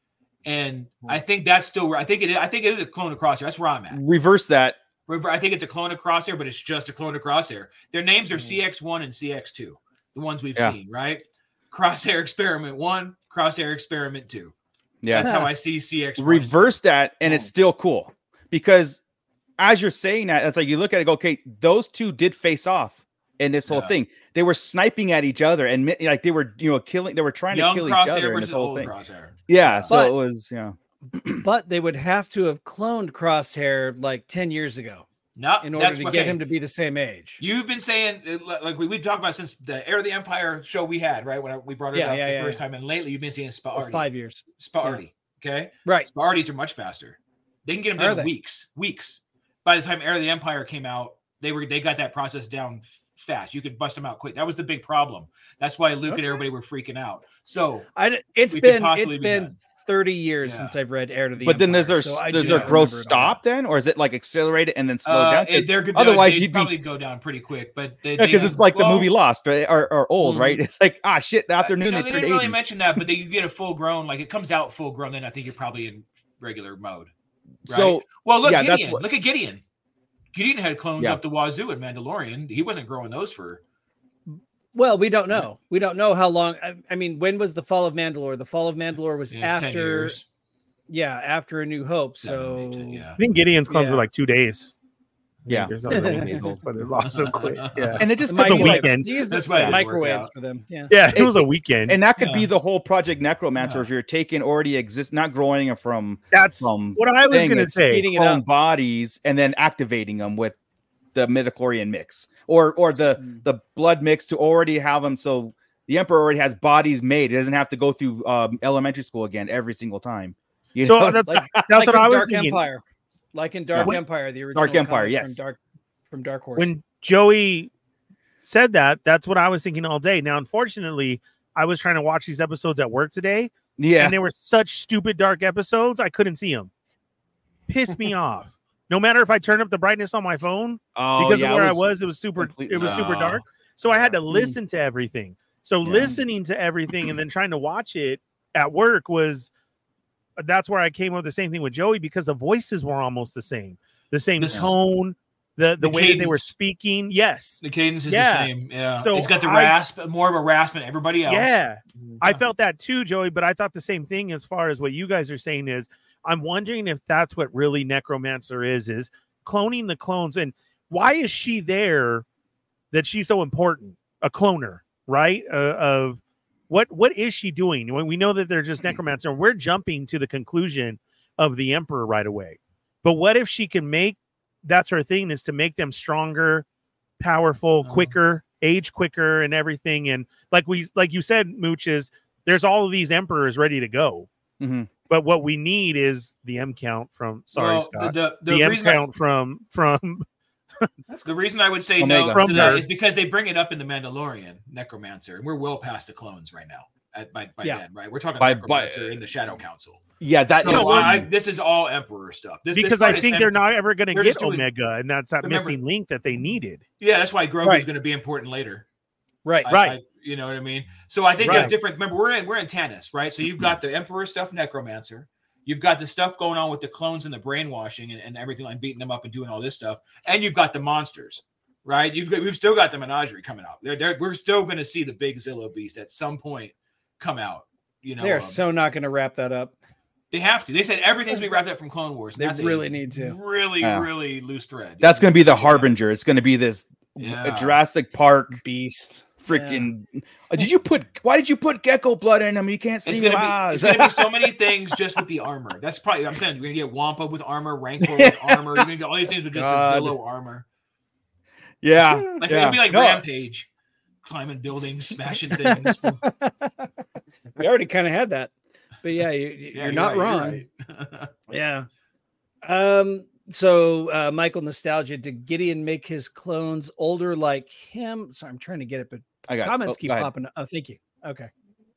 And I think that's still. I think it is a clone of Crosshair. That's where I'm at. Reverse that. I think it's a clone of Crosshair, but it's just a clone of Crosshair. Their names are CX1 and CX2, the ones we've seen, right? Crosshair Experiment 1, Crosshair Experiment 2. Yeah, that's how I see CX1. Reverse that, and it's still cool because as you're saying that, it's like you look at it, go, okay, those two did face off in this whole thing. They were sniping at each other, and like they were, killing. They were trying to kill each other in this whole thing. Crosshair. Yeah, so it was, But they would have to have cloned Crosshair like 10 years ago. In order to get him to be the same age. You've been saying, like we talked about since the Heir of the Empire show we had, right? When we brought it up the first time, and lately you've been saying Sparty. 5 years. Sparty, okay? Right. Sparties are much faster. They can get them done in weeks. By the time Heir of the Empire came out, they got that process down fast. You could bust them out quick. That was the big problem. That's why Luke and everybody were freaking out. So it's been 30 years since I've read Heir to the Empire. But then does their growth stop then, or is it like accelerated and then slow down? Otherwise, you'd probably go down pretty quick. But because it's like the movie Lost, right? or Old, right? It's like shit. The afternoon they didn't really mention that, but you get a full grown, like it comes out full grown. Then I think you're probably in regular mode. Right? So look, Gideon. Look at Gideon. Gideon had clones up the wazoo in Mandalorian. He wasn't growing those for. Well, we don't know. We don't know how long. I mean, when was the fall of Mandalore? The fall of Mandalore was after 10 years. Yeah, after A New Hope. So I think Gideon's clones were like 2 days. Yeah, but it lost so quick. Yeah, and it just the weekend. That's why microwaves for them. Yeah, it was a weekend, and that could be the whole Project Necromancer if you're taking already not growing them from. That's what I was going to say. Clone bodies and then activating them with the midichlorian mix or the blood mix to already have them. So the Emperor already has bodies made. He doesn't have to go through elementary school again every single time. That's what I was thinking. Empire. Like in Dark Empire, the original Dark Empire, yes. From Dark Horse. When Joey said that, that's what I was thinking all day. Now, unfortunately, I was trying to watch these episodes at work today. Yeah. And they were such stupid dark episodes, I couldn't see them. Pissed me off. No matter if I turned up the brightness on my phone, because of where I was, it was super dark. So I had to listen to everything. So listening to everything and then trying to watch it at work that's where I came up with the same thing with Joey, because the voices were almost the same tone, the way that they were speaking. Yes, the cadence is the same. Yeah, so it's got the rasp, more of a rasp than everybody else. Yeah, I felt that too, Joey. But I thought the same thing as far as what you guys are saying is. I'm wondering if that's what really Necromancer is cloning the clones, and why is she there? That she's so important, a cloner, right? Of what is she doing? When we know that they're just Necromancer, we're jumping to the conclusion of the Emperor right away. But what if she can that's her thing, is to make them stronger, powerful, quicker, age quicker, and everything. And like you said, Mooch, there's all of these Emperors ready to go. Mm-hmm. But what we need is the M count from Scott. The M count from the reason I would say no to that is because they bring it up in the Mandalorian Necromancer, and we're well past the clones right now. by Yeah. then, right? We're talking By- necromancer in the Shadow Council. Yeah, that No, is this is all Emperor stuff. This because part I is think they're Emperor. not ever going to They're get just doing- Omega, and that's that Remember- missing link that they needed. Yeah, that's why Grogu's Right. going to be important later. Right. You know what I mean? So I think Right. there's different. Remember, we're in Tanis, right? So you've got the Emperor stuff, Necromancer. You've got the stuff going on with the clones and the brainwashing and everything, like beating them up and doing all this stuff. And you've got the monsters, right? We've still got the menagerie coming out. We're still going to see the big Zillo beast at some point come out. You know, They're so not going to wrap that up. they have to. They said everything's going to be wrapped up from Clone Wars. They That's really a need to. really, Yeah. really loose thread. That's going to be the harbinger. It's going to be this Yeah. Jurassic Park Beast. freaking. Why did you put gecko blood in him? You can't see It's him. gonna be so many things just with the armor. That's probably I'm saying you're gonna get Wampa with armor, Rancor with armor. You're gonna get all these things with just God. the Zillo armor. Yeah, Like yeah. it'll be like No. Rampage, climbing buildings, smashing things. We already kind of had that, but yeah, Yeah, you're not right, wrong. right. Yeah. So Michael Nostalgia, did Gideon make his clones older like him? Sorry, I'm trying to get it, but I got comments keep go ahead. popping up. Oh, thank you. Okay.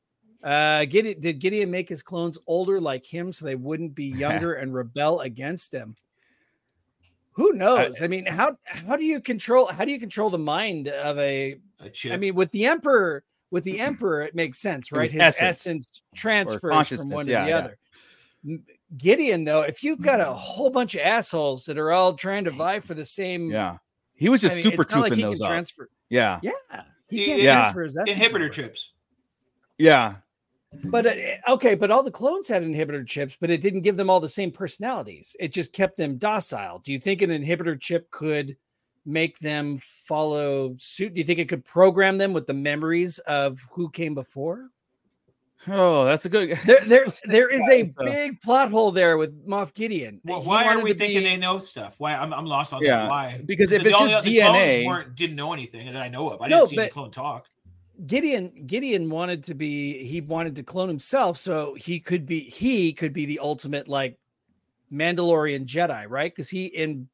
Did Gideon make his clones older like him so they wouldn't be younger and rebel against him? Who knows? I mean, how do you control the mind of a chip. I mean, with the emperor, it makes sense, right? was His essence. essence transfers from consciousness, one to yeah, the yeah. other. Gideon, though, if you've got a whole bunch of assholes that are all trying to vie for the same, Yeah, he was just super it's not like trooping he those can up. transfer. Yeah, Yeah, he He- can't yeah. transfer his essence Inhibitor over. chips. yeah. But okay, but all the clones had inhibitor chips, but it didn't give them all the same personalities. It just kept them docile. Do you think an inhibitor chip could make them follow suit? Do you think it could program them with the memories of who came before? Oh, that's a good. There is a big plot hole there with Moff Gideon. Well, He why are wanted we to thinking be- they know stuff? Why I'm lost on Yeah, that. Why? because if the it's only just the clones DNA didn't know anything that I know of. I No, didn't see any but- clone talk. Gideon wanted to clone himself so he could be the ultimate like Mandalorian Jedi, right? Because he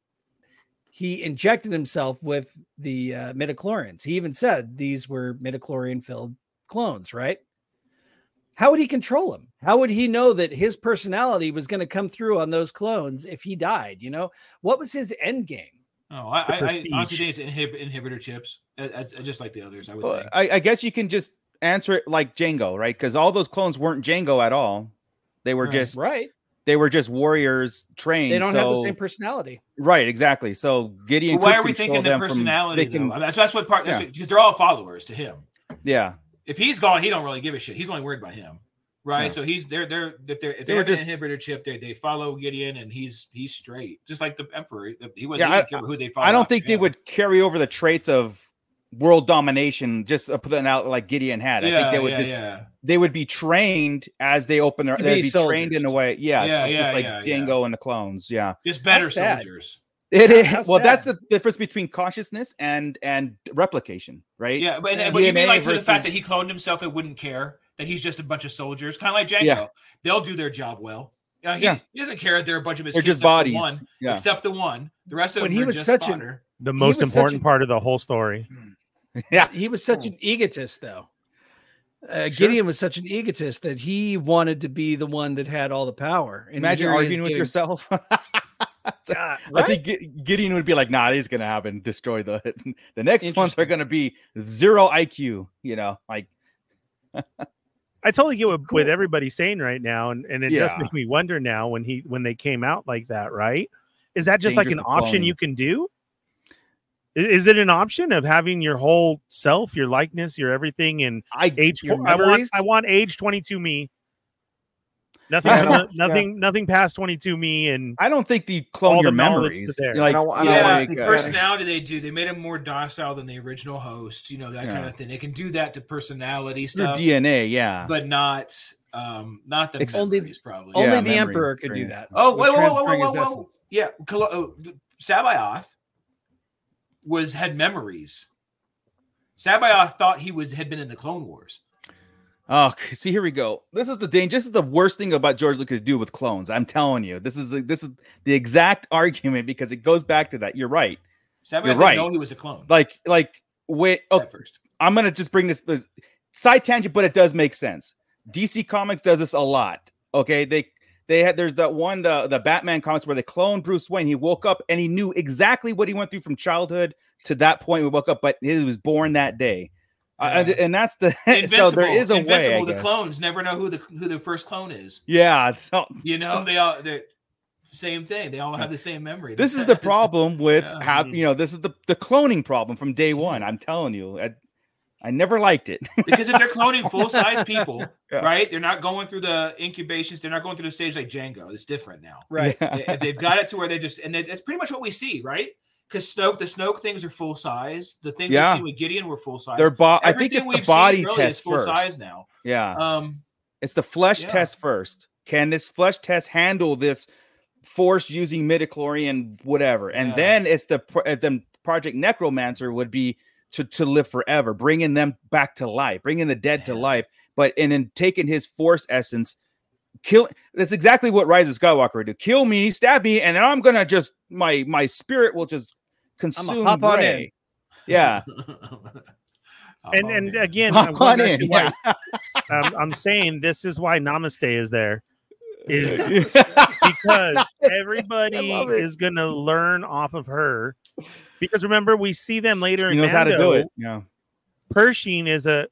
injected himself with the midichlorians. He even said these were midichlorian filled clones, right? How would he control them? How would he know that his personality was going to come through on those clones if he died? You know, what was his end game? Oh, I prestige. honestly think it's inhibitor chips. Just like the others, I would Well, think. I guess you can just answer it like Django, right? Because all those clones weren't Django at all. They were Right. just Right? warriors trained. They don't have the so- same personality. Right, exactly. So Gideon. But why could are we control thinking the them from- personality? they can- though? That's what part. Yeah. Because they're all followers to him. Yeah, If he's gone, he don't really give a shit. He's only worried about him, right? Yeah. So if they were have just- an inhibitor chip, they follow Gideon, and he's straight, just like the Emperor. He wasn't Yeah, even care who they follow. I don't after think they him. would carry over the traits of world domination. Just putting out like Gideon had. I think they would they would be trained as they open their. To They'd be be trained in a soldiers. way. Yeah, Yeah, just like yeah. Django and the clones. Yeah. just better sad. soldiers. It is. How Well, that's sad. the difference between consciousness and replication, right? Yeah, but you DNA mean like to the fact versus- that he cloned himself and wouldn't care that he's just a bunch of soldiers, kind of like Django. Yeah. They'll do their job well. He Yeah. doesn't care if they're a bunch of his They're kids just except the bodies. one, Yeah. except the one. The rest of When them he are was just such an- fodder. The most was such important a- part of the whole story. Yeah. He was such an egotist, though. Gideon was such an egotist that he wanted to be the one that had all the power. And Imagine here he is arguing with getting- yourself. God, I right? think Gideon would be like, "Nah, he's gonna have and destroy the next ones are gonna be 0 IQ." You know, like I totally get So what cool. everybody's saying right now, and it does Yeah. make me wonder now when they came out like that, right? Is that just like Dangerous an to option clone. you can do? Is it an option of having your whole self, your likeness, your everything, and age Your 4? memories? I want age 22 me. Nothing, Yeah. nothing past 22 me, and I don't think they clone All your the knowledge memories. is there. Like, I don't wanna Yeah, speak the Spanish. personality they do, they made him more docile than the original host, that Yeah. kind of thing. They can do that to personality your stuff, DNA, yeah. but not the Only- memories, probably. Only Yeah, the memory Emperor could do experience. that. Oh, with wait, whoa, transferring his whoa. essence. Yeah, Sabaoth had memories. Sabaoth thought had been in the Clone Wars. Oh, see, here we go. This is the danger. This is the worst thing about George Lucas do with clones. I'm telling you, this is the exact argument because it goes back to that. You're right. Sabaoth You're didn't right. know he was a clone Like wait. Oh, at first. I'm gonna just bring this. side tangent, but it does make sense. DC Comics does this a lot. Okay, they had there's that one the Batman comics where they cloned Bruce Wayne. He woke up and he knew exactly what he went through from childhood to that point. We woke up, but he was born that day. And that's the Invincible. So there is a Invincible, way. the clones never know who the first clone is. Yeah, so, They're same thing. They all have the same memory. this is the problem with Yeah. this is the cloning problem from day one. I'm telling you, I never liked it. Because if they're cloning full-size people, Yeah. right? They're not going through the incubations. They're not going through the stage like Django. It's different now. Right. If they've got it to where they just, and that's pretty much what we see, right? Because the Snoke things are full size. The thing Yeah. we see with Gideon were full size. I think Everything it's we've the body seen really is test full first. size now. Yeah, it's the flesh Yeah. test first. Can this flesh test handle this force using midichlorian whatever? And Yeah. then it's the Project Necromancer would be to live forever, bringing them back to life, bringing the dead to life, and then taking his force essence, kill. That's exactly what Rise of Skywalker would do. Kill me, stab me, and then I'm gonna just my spirit will just consume hop on Rey. in. Yeah, And again, Hop I'm going on back in, to why- I'm saying this is why Namaste is there, is because everybody I love it. is going to learn off of her. Because remember, we see them later he in knows how to do Mando. it. Yeah, Pershing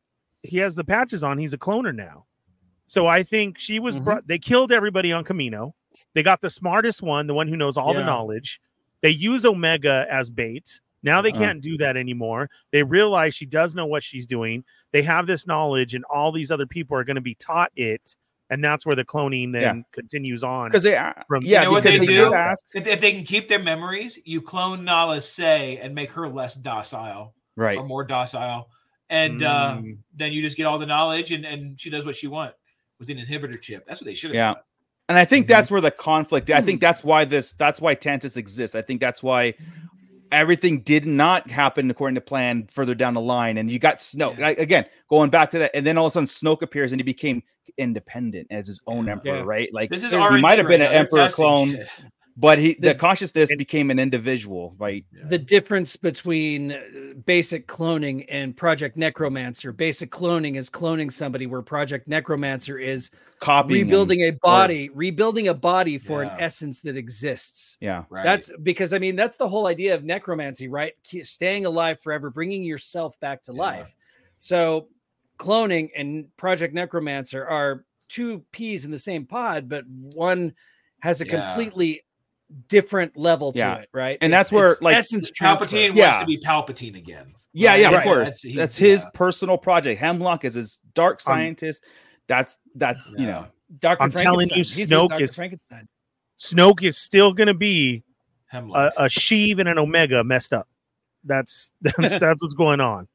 he has the patches on. He's a cloner now. So I think she was brought. They killed everybody on Camino. They got the smartest one, the one who knows all the Yeah. knowledge. They use Omega as bait. Now they can't do that anymore. They realize she does know what she's doing. They have this knowledge, and all these other people are going to be taught it. And that's where the cloning then continues on. because they From- You know what they because do? did ask- If they can keep their memories, you clone Nala Se and make her less docile right. or more docile. And then you just get all the knowledge and she does what she wants with an inhibitor chip. That's what they should have Yeah. done. And I think that's where the conflict. I think that's why Tantus exists. I think that's why everything did not happen according to plan further down the line. And you got Snoke again, going back to that. And then all of a sudden Snoke appears and he became independent as his own emperor, right? Like This is he R&D might have been right an now. They're emperor testing clone, shit. but the consciousness became an individual, right? The difference between basic cloning and Project Necromancer. Basic cloning is cloning somebody, where Project Necromancer is Copying rebuilding him. rebuilding a body for an Yeah. essence that exists. Yeah. Right. That's because that's the whole idea of necromancy, right? Staying alive forever, bringing yourself back to life. So cloning and Project Necromancer are two peas in the same pod, but one has a completely different level to it, right? And that's where, like, essence transfer. Palpatine wants to be Palpatine again. Yeah, Right? of course. That's- That's he- his yeah. personal project. Hemlock is his dark scientist. That's you know. Dr. I'm telling you, Frankenstein. He's Snoke Dr. is- Frankenstein. Snoke is still going to be Hemlock. a Sheev and an Omega messed up. That's what's going on.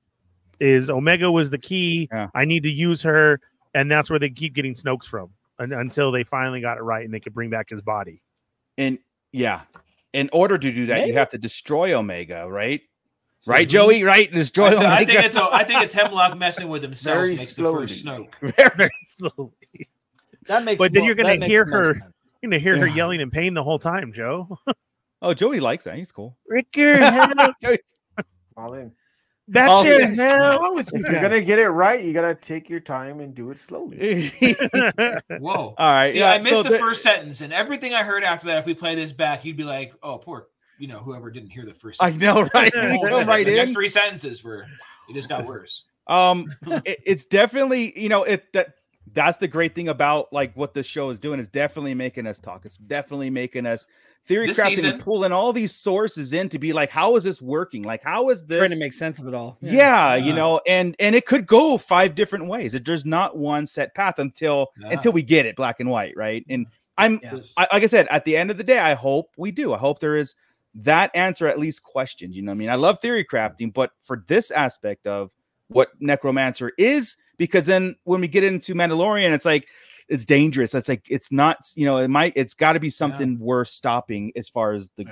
Is Omega was the key. Yeah. I need to use her, and that's where they keep getting Snokes from until they finally got it right and they could bring back his body. And yeah, in order to do that, you have to destroy Omega, right? So Right, Joey? Right? Destroy Omega. I think it's Hemlock messing with himself Very makes the first slowly. Snoke. Very slowly. That makes But then you're that going to makes hear the most her. sense. You're going to hear her Yeah. yelling in pain the whole time, Joe. Oh, Joey likes that. He's cool. Ricker, help! Joey's- All in. That's Oh, your yes. help! If you're gonna get it right, you gotta take your time and do it slowly. Whoa. All right. See, yeah, I missed so the first sentence, and everything I heard after that, if we play this back, you'd be like, oh, poor, whoever didn't hear the first I sentence. know, right? The You whole go thing, right the next in. 3 sentences it just got worse. It's definitely, that's the great thing about like what this show is doing, is definitely making us talk. It's definitely making us theory This crafting season- and pulling all these sources in to be like, how is this working? Like, how is this Trying to make sense of it all. Yeah, and it could go 5 different ways. There's not one set path until we get it black and white, right? And like I said, at the end of the day, I hope we do. I hope there is that answer, at least questions. You know what I mean? I love theory crafting, but for this aspect of what Necromancer is, because then when we get into Mandalorian, it's like it's dangerous. It's like it's not, it's got to be something worth stopping as far as the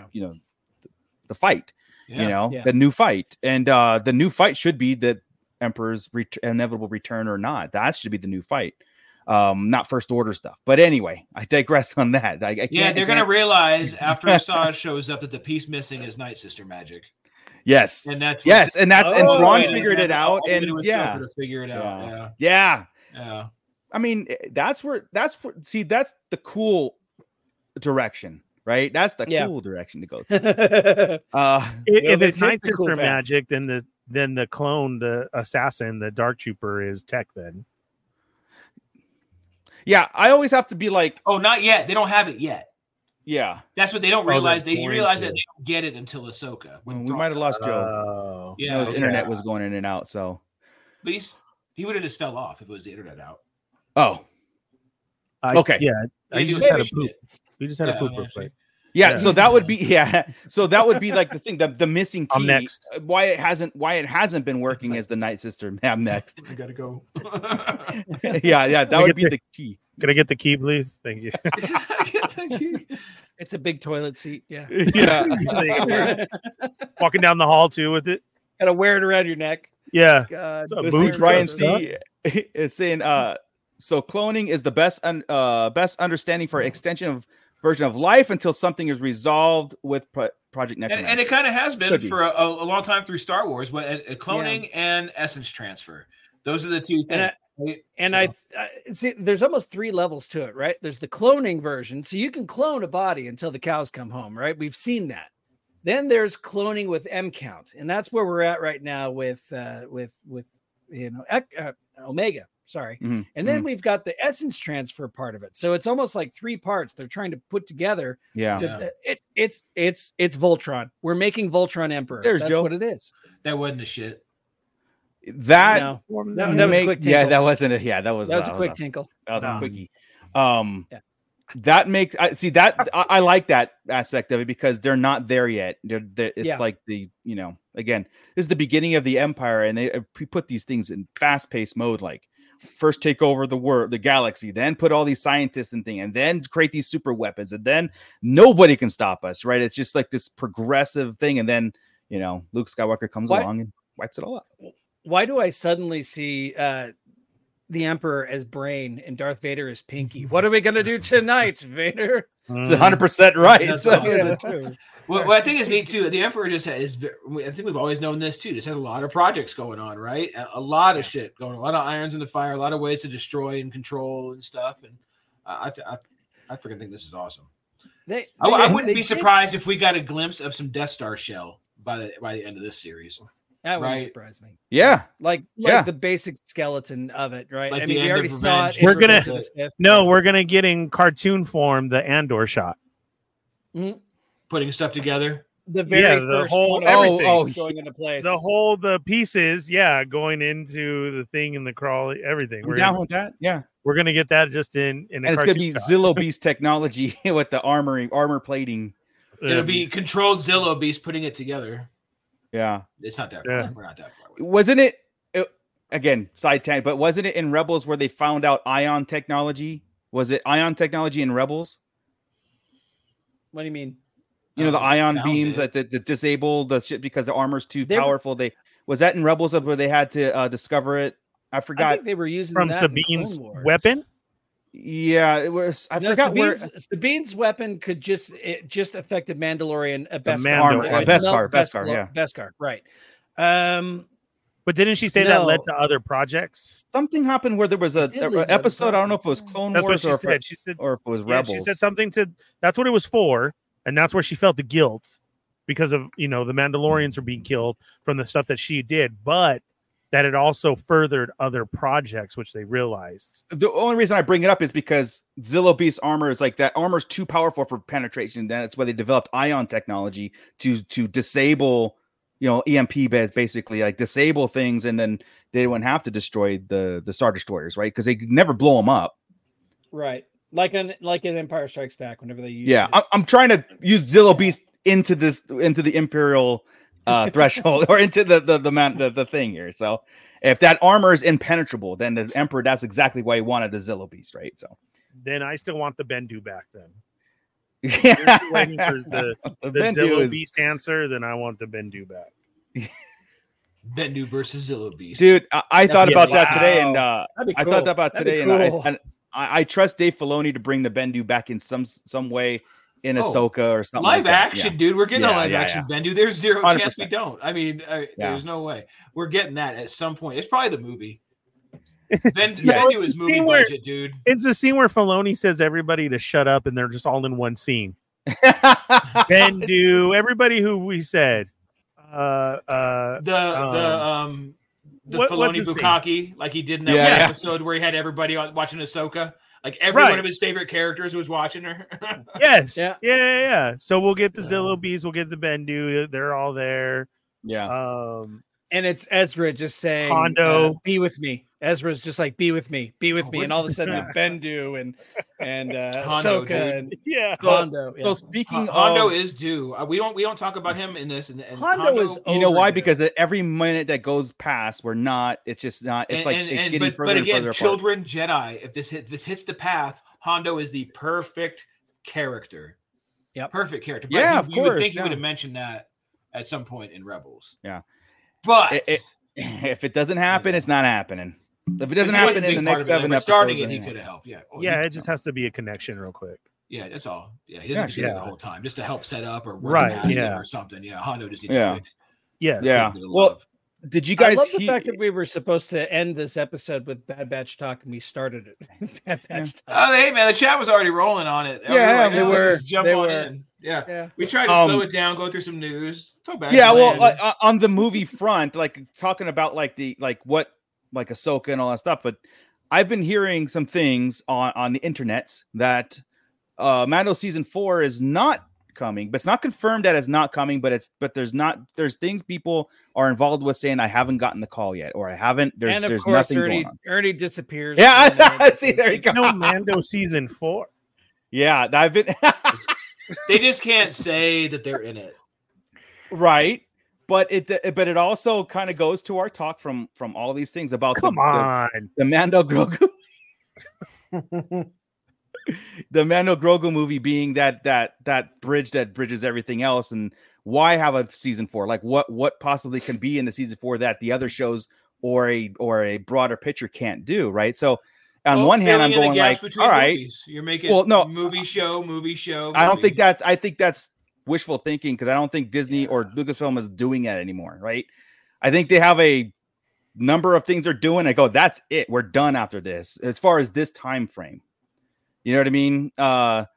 the fight. The new fight, and the new fight should be the Emperor's inevitable return or not. That should be the new fight, not First Order stuff. But anyway, I digress on that. I Yeah, they're going to realize after Asajj shows up that the piece missing is Night Sister magic. Yes. And that's And Oh, Thrawn yeah. figured it out, and to figure it out. yeah. I mean, that's the cool direction, right? That's the cool direction to go to. If it's it's Night the cool Sister path. magic, then the clone, the assassin, the Dark Trooper is tech. Then Yeah, I always have to be like, Oh, not yet. They don't have it yet. yeah, That's what they don't they're realize. They going realize to. that they don't get it until Ahsoka. we might have lost Joe. Oh, Yeah, His internet was going in and out. So, but he would have just fell off if it was the internet out. oh, I- Okay. Yeah, I He just was had a shit. poop. We just had a Yeah, poop yeah, real quick. yeah. Yeah. So that would be like the thing, the missing key. I'm next. Why it hasn't been working as the Night Sister. I'm next. I gotta go. yeah, that I would get be the- the key. Can I get the key, please? Thank you. Thank you. It's a big toilet seat. Yeah. Yeah. Walking down the hall too with it. Gotta wear it around your neck. Yeah. God. What's up, This Boots? is Ryan Stuff? C is saying so cloning is the best understanding for extension of version of life until something is resolved with Project Necromancer. And it kind of has been Could be. for a long time through Star Wars, but cloning and essence transfer. Those are the two things. right? And So- I see there's almost 3 levels to it, right? There's the cloning version. So you can clone a body until the cows come home, right? We've seen that. Then there's cloning with M count. And that's where we're at right now with Omega. Sorry. Mhm, And then we've got the essence transfer part of it. So it's almost like 3 parts they're trying to put together. yeah. It's Voltron. We're making Voltron Emperor. There's That's Joe. what it is. that wasn't a shit. That No, that was a quick tinkle. yeah, that wasn't a that was That was a quick tinkle. that was a No. quickie. Yeah. That makes I see that I like that aspect of it because they're not there yet. It's Yeah. like again, this is the beginning of the Empire, and they put these things in fast-paced mode. Like first take over the galaxy, then put all these scientists and thing, and then create these super weapons, and then nobody can stop us. Right? It's just like this progressive thing, and then Luke Skywalker comes Why- along and wipes it all up. Why do I suddenly see the Emperor as Brain and Darth Vader as Pinky? What are we gonna do tonight, Vader? It's 100% right. That's So- awesome. Yeah, true. What I think is neat too. The Emperor just has. I think we've always known this too. Just has a lot of projects going on, right? A lot of shit going on. A lot of irons in the fire. A lot of ways to destroy and control and stuff. And I freaking think this is awesome. I wouldn't be surprised if we got a glimpse of some Death Star shell by the end of this series. That wouldn't Right. surprise me. Yeah. Like Yeah. the basic skeleton of it, right? Like I the mean, we end already of saw it. Revenge. We're in gonna- Revenge of the Sith. No, we're gonna get in cartoon form the Andor shot. Putting stuff together. The very the first whole- one of everything. everything going into place. The pieces, going into the thing and the crawl, everything. I'm We're down gonna, with that. Yeah. we're gonna get that just in a And it's cartoon gonna be shot. Zillow Beast technology with the armor plating. It'll be controlled Zillow Beast putting it together. Yeah. It's not that Yeah. far. We're not that far away. Wasn't it again side tangent, but wasn't it in Rebels where they found out ion technology? Was it ion technology in Rebels? What do you mean? The ion found beams it. that disable the shit because the armor's too They were- powerful. Was that in Rebels of where they had to discover it? I I forgot. think they were using from that in Sabine's Clone Wars. weapon. Yeah, it was. I No, forgot where. Sabine's weapon could just affected Mandalorian Beskar. Mando, right? Beskar, yeah. Beskar, right. But didn't she say that led to other projects? Something happened where there was a It did lead to other episode. I don't know if it was Clone That's what Wars she said. She said, or if it was yeah, Rebels. she said something to. That's what it was for, and that's where she felt the guilt because of the Mandalorians were being killed from the stuff that she did, but that it also furthered other projects, which they realized. The only reason I bring it up is because Zillow Beast armor is like that armor is too powerful for penetration. That's why they developed ion technology to disable, EMP basically like disable things, and then they wouldn't have to destroy the Star Destroyers, right? Because they could never blow them up. Right. Like in Empire Strikes Back, whenever they use Yeah, I'm trying to use Zillow Beast into the Imperial threshold or into the thing here. So if that armor is impenetrable, then the Emperor, that's exactly why he wanted the Zillow Beast, right? So Then I still want the Bendu back. Then yeah, if you're waiting for the Bendu Zillow is- Beast answer, then I want the Bendu back. Bendu versus Zillow Beast. dude. I thought be about wow. that today, and That'd be I cool. thought about That'd be today, cool. and I trust Dave Filoni to bring the Bendu back in some way. in Oh, Ahsoka or something. live like that. action, dude. We're getting a Yeah, live yeah, action Bendu. There's zero 100%. chance we don't. I mean, there's no way. We're getting that at some point. It's probably the movie. Bendu is movie where- budget, dude. It's the scene where Filoni says everybody to shut up, and they're just all in one scene. Yeah. Bendu, everybody who we said. The what's Filoni his name? Bukkake, like he did in that Yeah. one episode where he had everybody watching Ahsoka. Like every Right. one of his favorite characters was watching her. Yes. Yeah. Yeah. So we'll get the Zillow Bees, we'll get the Bendu. They're all there. Yeah. And it's Ezra just saying, Hondo. "Be with me." Ezra's just like, "Be with me, be with me," and all of a sudden, Yeah. with Bendu and Hondo, Ahsoka dude. and Yeah. Hondo. So Yeah. speaking Hondo of, is due. We don't talk about him in this. And Hondo is you know why? overdue. Because at every minute that goes past, we're not. It's just not. It's like it's getting further but and again, further apart. children Jedi. If this hits the path, Hondo is the perfect character. Yep. Perfect character. Yeah, of you would course, think he yeah. would have mentioned that at some point in Rebels. Yeah. But If it doesn't happen, it's not happening. If it doesn't he was a happen in big the part next of it, 7 but episodes, starting it, then he yeah. could have helped. Yeah. Yeah, it just has to be a connection real quick. Yeah, that's all. Yeah, he Yeah, doesn't do it yeah. the whole time, just to help set up or work Right, past yeah. him or something. Yeah, Hondo just needs Yeah. to Yes. Yeah. bit of Well, love. did you I guys? love the fact that we were supposed to end this episode with Bad Batch talk, and we started it. Bad Batch talk. Oh, hey man, the chat was already rolling on it. Yeah, They they were. were. Just jump They on were. in. Yeah. Yeah. We tried to slow it down, go through some news. Talk about Yeah, well, on the movie front, like talking about like Ahsoka and all that stuff, but I've been hearing some things on the internet that Mando season 4 is not coming, but it's not confirmed that it's not coming, but there's things people are involved with saying I haven't gotten the call yet, or I haven't. There's And of there's course, nothing going on. Ernie disappears. Yeah, see, there you go. No Mando season 4. Yeah, I've been they just can't say that they're in it. right, but it also kind of goes to our talk from all these things about Come on. the Mando Grogu. The Mando Grogu movie being that bridge that bridges everything else, and why have a season 4? Like what possibly can be in the season 4 that the other shows or a broader picture can't do, right? So on one hand, I'm filling in the going gaps like, between all right, movies. You're making movie show. I don't think that. I think that's wishful thinking because I don't think Disney or Lucasfilm is doing that anymore, right? I think they have a number of things they're doing. I go, that's it. We're done after this. As far as this time frame, you know what I mean? I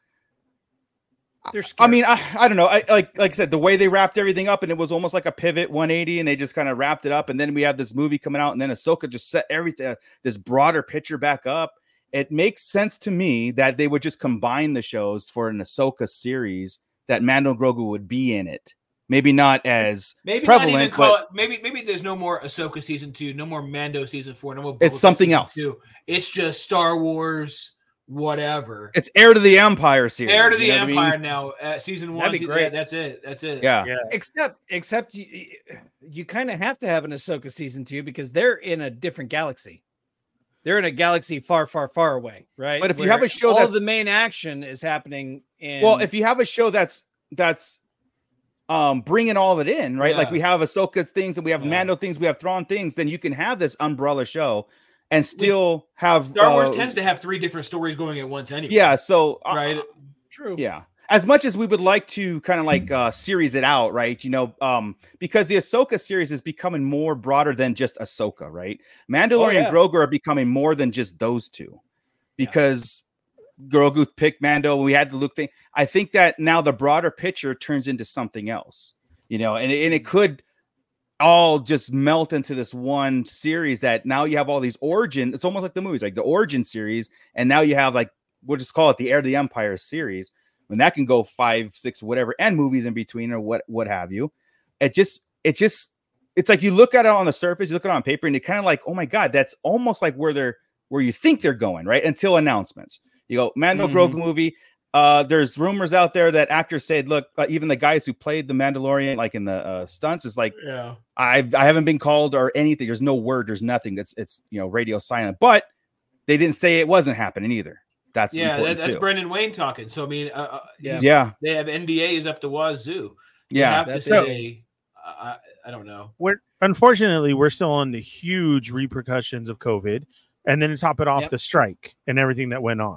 mean, I don't know. Like I said, the way they wrapped everything up, and it was almost like a pivot 180, and they just kind of wrapped it up. And then we have this movie coming out, and then Ahsoka just set everything, this broader picture back up. It makes sense to me that they would just combine the shows for an Ahsoka series that Mando Grogu would be in it. Maybe not as prevalent, not even call but it, maybe there's no more Ahsoka season 2, no more Mando season 4, no more. Boba it's Fett something season else. 2. It's just Star Wars, whatever. it's Heir to the Empire series. Heir to the you know what I mean? Empire now. Season 1. That'd be great. That's it. That's it. Yeah. Except you kind of have to have an Ahsoka season 2 because they're in a different galaxy. They're in a galaxy far, far, far away, right? But if you Where have a show all that's the main action is happening in. well, if you have a show that's bringing all of it in, right? Like Yeah. we have Ahsoka things and we have Mando things, we have Thrawn things, then you can have this umbrella show and still have Star Wars tends to have 3 different stories going at once anyway. yeah. So Right. true. yeah. As much as we would like to kind of like series it out, right? You know, because the Ahsoka series is becoming more broader than just Ahsoka, right? Mandalorian and Grogu are becoming more than just those two because Grogu picked Mando. We had the Luke thing. I think that now the broader picture turns into something else, you know, and it could all just melt into this one series that now you have all these origin. It's almost like the movies, like the origin series. And now you have like, we'll just call it the Heir to the Empire series. When that can go 5, 6, whatever, and movies in between or what have you. It's like you look at it on the surface, you look at it on paper, and you're kind of like, oh my God, that's almost like where you think they're going, right? Until announcements. You go, Mando Grogu movie. There's rumors out there that actors said, look, even the guys who played the Mandalorian, like in the stunts, is like, I haven't been called or anything. There's no word, there's nothing. It's radio silent. But they didn't say it wasn't happening either. That's that's Brendan Wayne talking. So I mean, yeah, they have NDAs up to wazoo. Yeah, have to say, I don't know. Unfortunately, we're still on the huge repercussions of COVID, and then to top it off, the strike and everything that went on.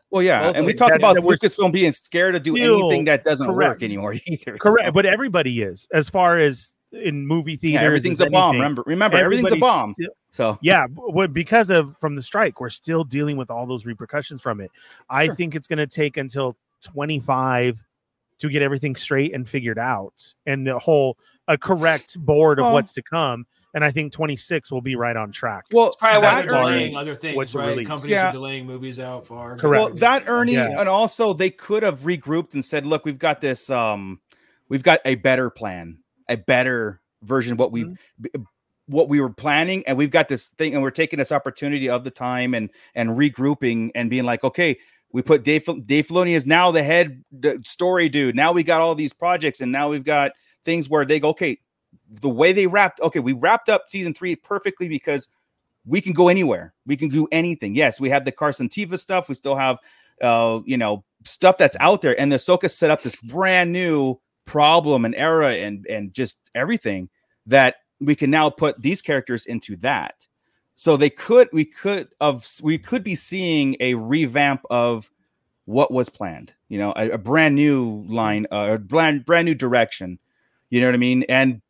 Well, yeah, Both and of we them. talked about That we're Lucasfilm being scared to do still anything that doesn't work correct. anymore either. Correct, so. but everybody is, as far as in movie theaters. Yeah, everything's as a bomb. anything, Remember, everything's a everybody's bomb. still- So yeah, because of from the strike, we're still dealing with all those repercussions from it. I Sure. think it's going to take until 25 to get everything straight and figured out, and a correct board of Well- what's to come. And I think 26 will be right on track. well, It's probably why that they're delaying earnings, other things, what's right? released. Companies Yeah. are delaying movies out far. Correct. well, that earning, Yeah. and also they could have regrouped and said, "Look, we've got this. We've got a better plan, a better version of what we were planning, and we've got this thing, and we're taking this opportunity of the time and regrouping and being like, okay, we put Dave Filoni is now the head story dude. Now we got all these projects, and now we've got things where they go, okay, the way they we wrapped up season 3 perfectly because we can go anywhere, we can do anything. Yes, we have the Carson Teva stuff, we still have stuff that's out there, and the Ahsoka set up this brand new problem and era and just everything that we can now put these characters into that. So we could be seeing a revamp of what was planned, a brand new line, a brand new direction, you know what I mean? And,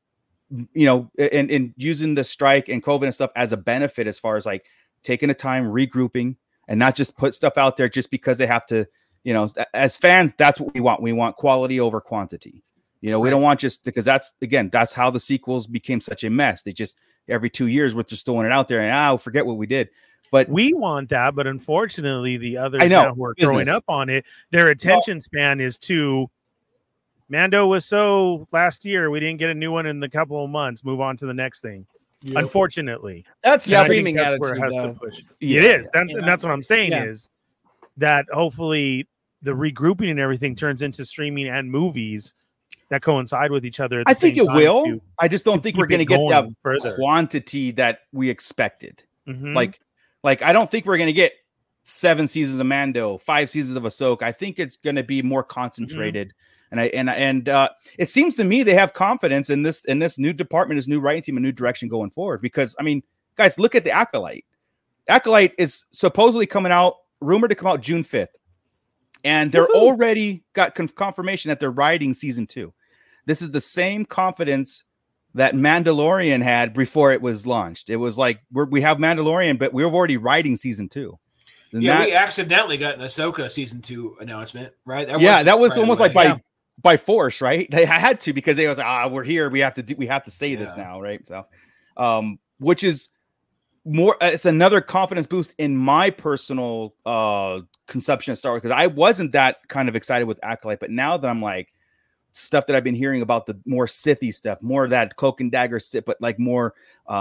and using the strike and COVID and stuff as a benefit, as far as like taking the time, regrouping, and not just put stuff out there just because they have to, as fans, that's what we want. We want quality over quantity. We don't want just because that's how the sequels became such a mess. They just every 2 years we're just throwing it out there and forget what we did. But we want that, but unfortunately, the others who are growing up on it, their attention span is too. Mando was so last year. We didn't get a new one in a couple of months. Move on to the next thing. Yep. Unfortunately, That's the And I think streaming that's where attitude, it has to though. push. Yeah, it is. yeah. And that's what I'm saying Yeah. is that hopefully the regrouping and everything turns into streaming and movies that coincide with each other. At the I think same it time will. to- I just don't to think we're keep going to it get that going further. quantity that we expected. Mhm. Like I don't think we're going to get 7 seasons of Mando, 5 seasons of Ahsoka. I think it's going to be more concentrated. And it seems to me they have confidence in this new department, this new writing team, a new direction going forward. Because I mean, guys, look at the Acolyte. Acolyte is supposedly rumored to come out June 5th, and they're already got confirmation that they're writing season 2. This is the same confidence that Mandalorian had before it was launched. It was like we have Mandalorian, but we're already writing season 2. And Yeah, we that's- accidentally got an Ahsoka season 2 announcement, right? That was right almost away. like by force, right? They had to, because they was we're here. We have to say this Yeah. now, right? So, which is more. It's another confidence boost in my personal consumption of Star Wars, because I wasn't that kind of excited with Acolyte, but now that I'm like stuff that I've been hearing about, the more Sithy stuff, more of that Cloak and Dagger Sith, but like more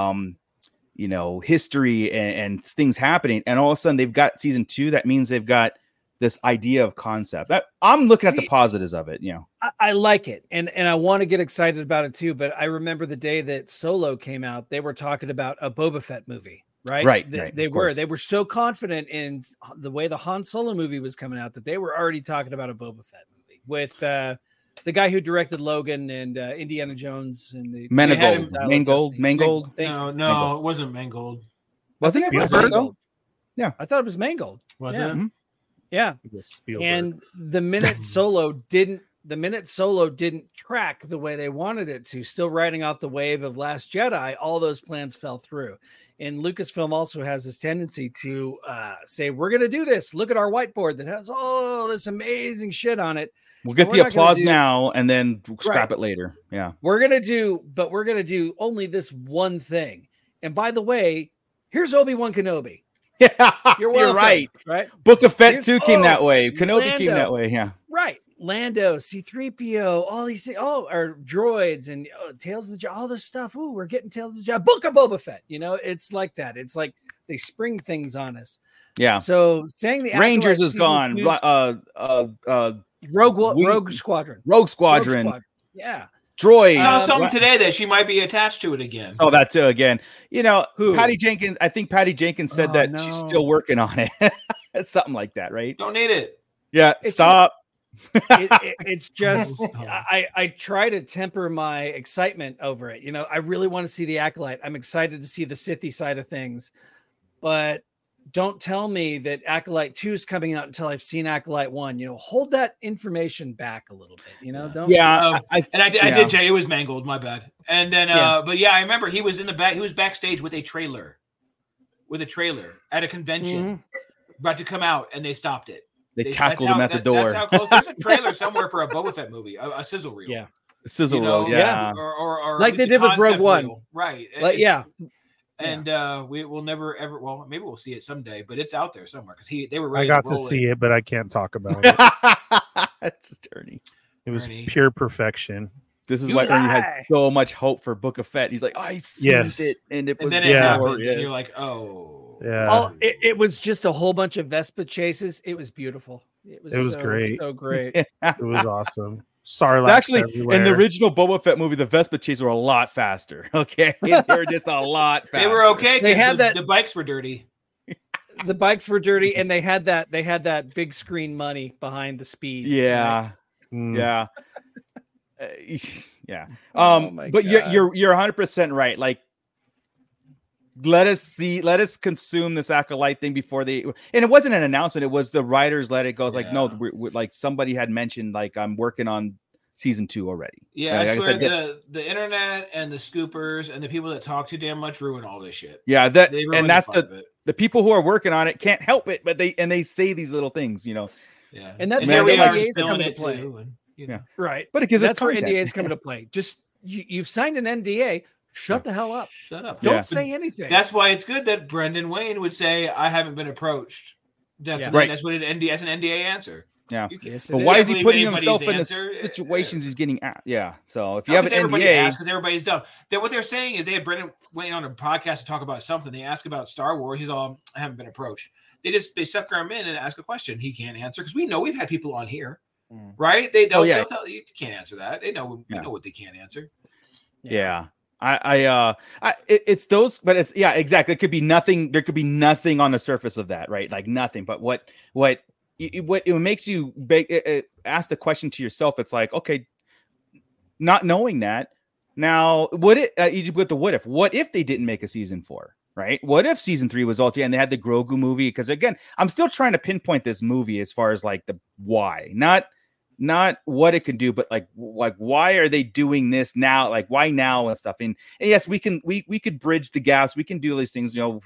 history and things happening, and all of a sudden they've got season 2. That means they've got this idea of concept. I'm looking at the positives of it. I like it, and I want to get excited about it too. But I remember the day that Solo came out, they were talking about a Boba Fett movie, right? Right, They were so confident in the way the Han Solo movie was coming out that they were already talking about a Boba Fett movie with the guy who directed Logan and Indiana Jones and the Mangold. Mangold. No, it wasn't Mangold. Wasn't it? Spielberg? So? I thought it was Mangold. Was Yeah. it? Yeah. Spielberg. And the minute Solo didn't track the way they wanted it to, still riding off the wave of Last Jedi, all those plans fell through. And Lucasfilm also has this tendency to say, we're going to do this. Look at our whiteboard that has all this amazing shit on it. We'll get We're the not gonna applause do- now and then scrap Right. it later. Yeah. We're going to do only this one thing. And by the way, here's Obi-Wan Kenobi. You're welcome, right. Right. Book of Fett Here's- 2 came that oh, way. Kenobi came Lando. that way. Yeah. Right. Lando, C-3PO, all these things, our droids and Tales of the Jedi, all this stuff. Ooh, we're getting Tales of the Jedi. Book of Boba Fett. It's like that. It's like they spring things on us. Yeah. So saying the Rangers Acolyte is season gone. 2's We- Rogue Squadron. Rogue Squadron. Yeah. Droids. Saw something today that she might be attached to it again. Oh, that too again. Who? Patty Jenkins. I think Patty Jenkins said Oh, that no. she's still working on it. It's something like that, right? Don't need it. Yeah. It's Stop. It's just I try to temper my excitement over it. I really want to see the Acolyte. I'm excited to see the Sithy side of things, but don't tell me that Acolyte 2 is coming out until I've seen Acolyte 1. Hold that information back a little bit. Don't. Yeah, I did, Jay. It was mangled. My bad. And then, but yeah, I remember he was in the back. He was backstage with a trailer at a convention, about to come out, and they stopped it. They tackled him at the door. That's how close. There's a trailer somewhere for a Boba Fett movie, a sizzle reel. Yeah, a sizzle reel. Yeah, or like they did with Rogue One, right? And we will never ever. Well, maybe we'll see it someday, but it's out there somewhere because they were. Ready I got to see it, but I can't talk about it. That's Ernie. It was pure perfection. This is why Ernie had so much hope for Book of Fett. He's like, I seen it, and it was. And then it happened, and you're like, oh, yeah. It was just a whole bunch of Vespa chases. It was beautiful. It was great. So great. It was awesome. Sarlacc actually everywhere. In the original Boba Fett movie, the Vespa chases were a lot faster. Okay, they were just a lot faster. They were okay. They had the bikes were dirty. The bikes were dirty, and they had that big screen money behind the speed. Yeah, right? Yeah, yeah. But God. You're 100% right. Like, let us consume this Acolyte thing before they. And it wasn't an announcement. It was the writers let it go. It's like, no, we're like somebody had mentioned, like, I'm working on season 2 already. Yeah, like I swear the internet and the scoopers and the people that talk too damn much ruin all this shit. Yeah, that's the people who are working on it can't help it, but they say these little things, Yeah, and that's where where we are NDAs spilling come it into play. too. And, Right, but it gives that's us where content. NDAs come into play. Just you've signed an NDA. Shut the hell up. Shut up. Don't say anything. That's why it's good that Brendan Wayne would say, I haven't been approached. That's right. That's what an NDA answer. Yeah. Yes, but why is he putting himself in the situations he's getting at? Yeah. So if you have an NDA, because everybody's dumb. What they're saying is they had Brendan Wayne on a podcast to talk about something. They ask about Star Wars. He's all, I haven't been approached. They sucker him in and ask a question. He can't answer because we know we've had people on here, right? They'll tell you can't answer that. They know we know what they can't answer. Yeah. It's those, but it's exactly. It could be nothing. There could be nothing on the surface of that, right? Like nothing. But what it makes you ask the question to yourself. It's like, okay, not knowing that now, what if they didn't make a season 4, right? What if season 3 was Altia and they had the Grogu movie? Because again, I'm still trying to pinpoint this movie as far as like the why, not what it can do, but like why are they doing this now? Like why now and stuff. And yes, we could bridge the gaps. We can do these things, all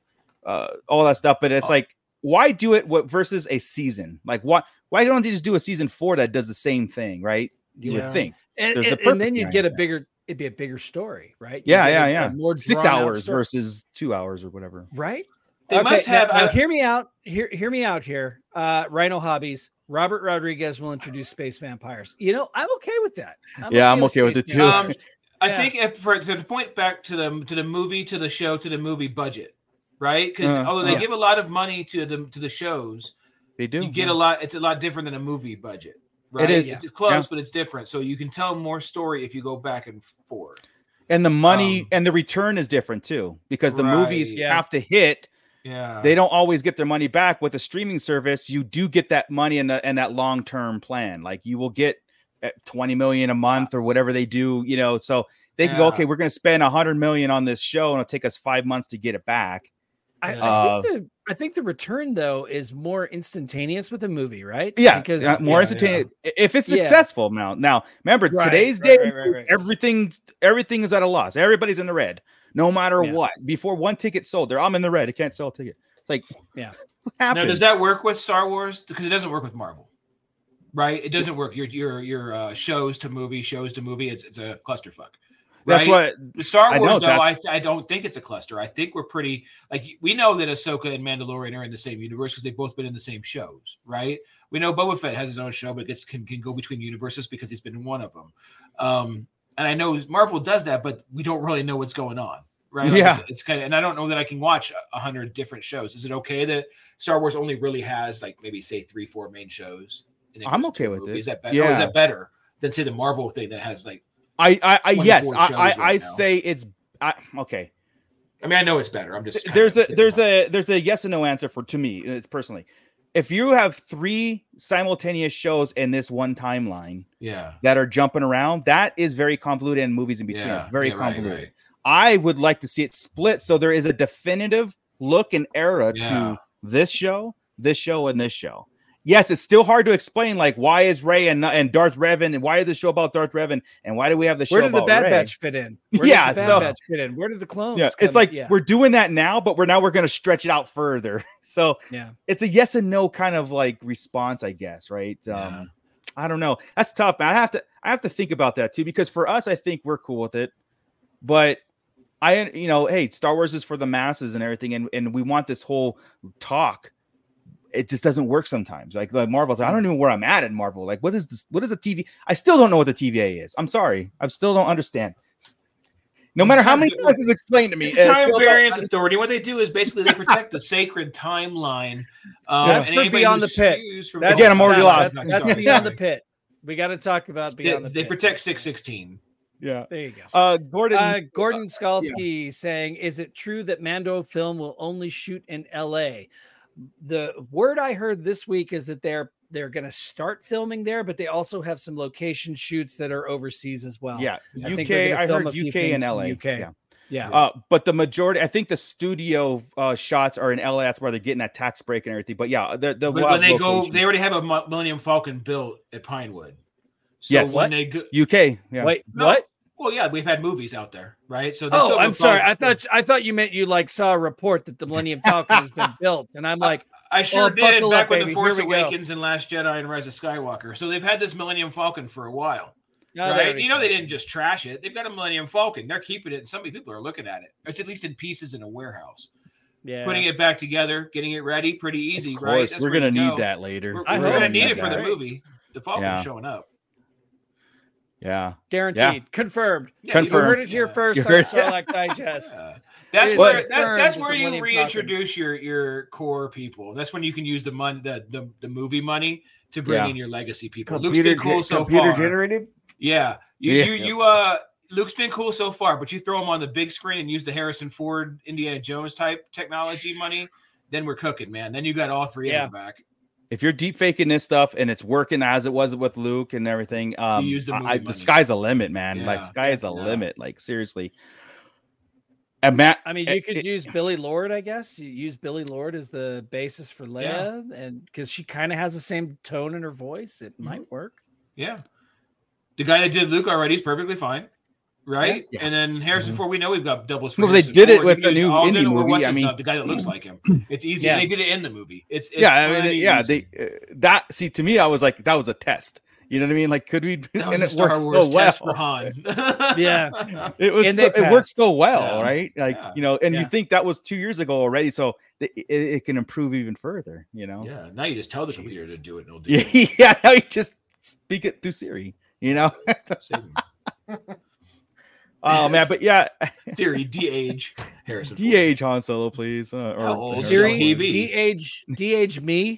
that stuff. But it's like, why do it versus a season? Like why don't they just do a season 4 that does the same thing, right? You would think. And then you'd get it'd be a bigger story, right? Yeah. More 6 hours versus 2 hours or whatever. Right. They must have. Now, hear me out. Hear me out here. Rhino Hobbies. Robert Rodriguez will introduce space vampires. I'm okay with that. I'm okay with it too. I think to point back to the movie, to the show, to the movie budget, right? Because although they give a lot of money to the shows, they do. You get a lot. It's a lot different than a movie budget, right? It is. It's close, but it's different. So you can tell more story if you go back and forth. And the money and the return is different too, because the movies have to hit. Yeah, they don't always get their money back. With a streaming service, you do get that money and that long-term plan. Like you will get $20 million a month or whatever they do, so they can go, okay, we're going to spend $100 million on this show and it'll take us 5 months to get it back. I think the return though is more instantaneous with a movie, right? Yeah, because more instantaneous if it's successful. Now remember today's day, everything is at a loss. Everybody's in the red. No matter what, before one ticket sold, I'm in the red. I can't sell a ticket. It's like, what happened? Now, does that work with Star Wars? Because it doesn't work with Marvel, right? It doesn't work. Your shows to movie. It's a clusterfuck. Right? That's what with Star Wars, I don't think it's a cluster. I think we're pretty we know that Ahsoka and Mandalorian are in the same universe because they've both been in the same shows, right? We know Boba Fett has his own show, but can go between universes because he's been in one of them. And I know Marvel does that, but we don't really know what's going on, right? It's kind of, and I don't know that I can watch 100 different shows. Is it okay that Star Wars only really has maybe say 3-4 main shows? I'm okay with it. Is that better? Or is that better than say the Marvel thing that has I say it's okay. I mean, I know it's better. I'm just there's a yes and no answer to me personally. If you have 3 simultaneous shows in this one timeline, that are jumping around, that is very convoluted, and movies in between. It's very convoluted. Right. I would like to see it split so there is a definitive look and era Yeah. to this show, and this show. Yes, it's still hard to explain, like, why is Rey and Darth Revan, and why is the show about Darth Revan, and why do we have the show Where did the about Bad Rey? Batch fit in? Where Yeah, does the so- Bad Batch fit in? Where did the clones? Yeah, come it's like in? we're doing that now, but we're going to stretch it out further. So yeah. it's a yes and no kind of like response, I guess, right? Yeah. I don't know. That's tough, man. I have to think about that too, because for us, I think we're cool with it, but hey, Star Wars is for the masses and everything, and we want this whole talk. It just doesn't work sometimes. Like Marvel's, I don't know where I'm at in Marvel. Like, what is this? What is a TV? I still don't know what the TVA is. I'm sorry. I still don't understand. No matter how many times it's explained to me. It's a time variance authority. What they do is basically they protect the sacred timeline. That's and for anybody Beyond who the Pit. skews from Again, I'm already lost. That's Sorry, Beyond the sorry. Pit. We got to talk about Beyond the They Pit. protect 616. Yeah. There you go. Gordon. Skalski saying, "Is it true that Mando film will only shoot in L.A.? The word I heard this week is that they're going to start filming there, but they also have some location shoots that are overseas as well. Yeah, I think UK. they're gonna I film heard a few UK things and in LA. UK. Yeah. Yeah. But the majority, I think the studio shots are in LA. That's where they're getting that tax break and everything. But yeah, the But when they go, they already have a Millennium Falcon built at Pinewood. So Yes. when they go, UK. Yeah. Wait, No. what? well, yeah, we've had movies out there, right? So there's Oh, still I'm no sorry. problem. I thought you meant you like saw a report that the Millennium Falcon has been built, and I'm like, I sure Oh, did buckle back up, with baby. The Force Here we go. Awakens and Last Jedi and Rise of Skywalker. So they've had this Millennium Falcon for a while, no, right? they You know, they didn't just trash it. They've got a Millennium Falcon. They're keeping it. And so many people are looking at it. It's at least in pieces in a warehouse. yeah. Putting it back together, getting it ready, pretty easy, Of right? course, That's we're where gonna you need go. that later. We're, I we're hope. gonna need it for that. the movie. The Falcon's Yeah. showing up. Yeah. Guaranteed, confirmed. Yeah, Confirmed. You heard it here Yeah. first You on heard- Sarlacc Digest. That's It is where confirmed that's that where the you Millennium reintroduce your core people. That's when you can use the movie money to bring Yeah. in your legacy people. Luke's been cool so computer far. generated. Yeah, Yeah. Luke's been cool so far, but you throw him on the big screen and use the Harrison Ford, Indiana Jones type technology money, then we're cooking, man. Then you got all three Yeah. of them back. If you're deep faking this stuff and it's working as it was with Luke and everything, use the movie the money. sky's the limit, man. Yeah. Like sky is the Yeah. limit. Like seriously. And Matt, I mean, you could use Billy Lord, I guess. You use Billy Lord as the basis for Leia, and because she kind of has the same tone in her voice, it might work. Yeah, the guy that did Luke already is perfectly fine, right? Yeah. And then Harrison Ford, we know we've got doubles. For Well, they Harrison did it Ford. with You the can use new Alden indie or movie. what's I his mean- name, the guy that looks like him. It's easy. Yeah. They did it in the movie. It's yeah, I plenty mean, yeah, easy. see to me, I was like, that was a test. You know what I mean? Like, could we? That and was a it Star worked Wars so test well. for Han. Yeah. It was And they it worked passed. so well, Yeah. right? Like Yeah. and Yeah. you think that was 2 years ago already, so it can improve even further. You know? Yeah, now you just tell the computer Jesus. to do it and it'll do it. Yeah. Now you just speak it through Siri. You know? Save him. Oh man, but yeah, Siri, de-age Harrison Ford. de-age Han Solo, please. Or How old is Siri, he be? de-age me,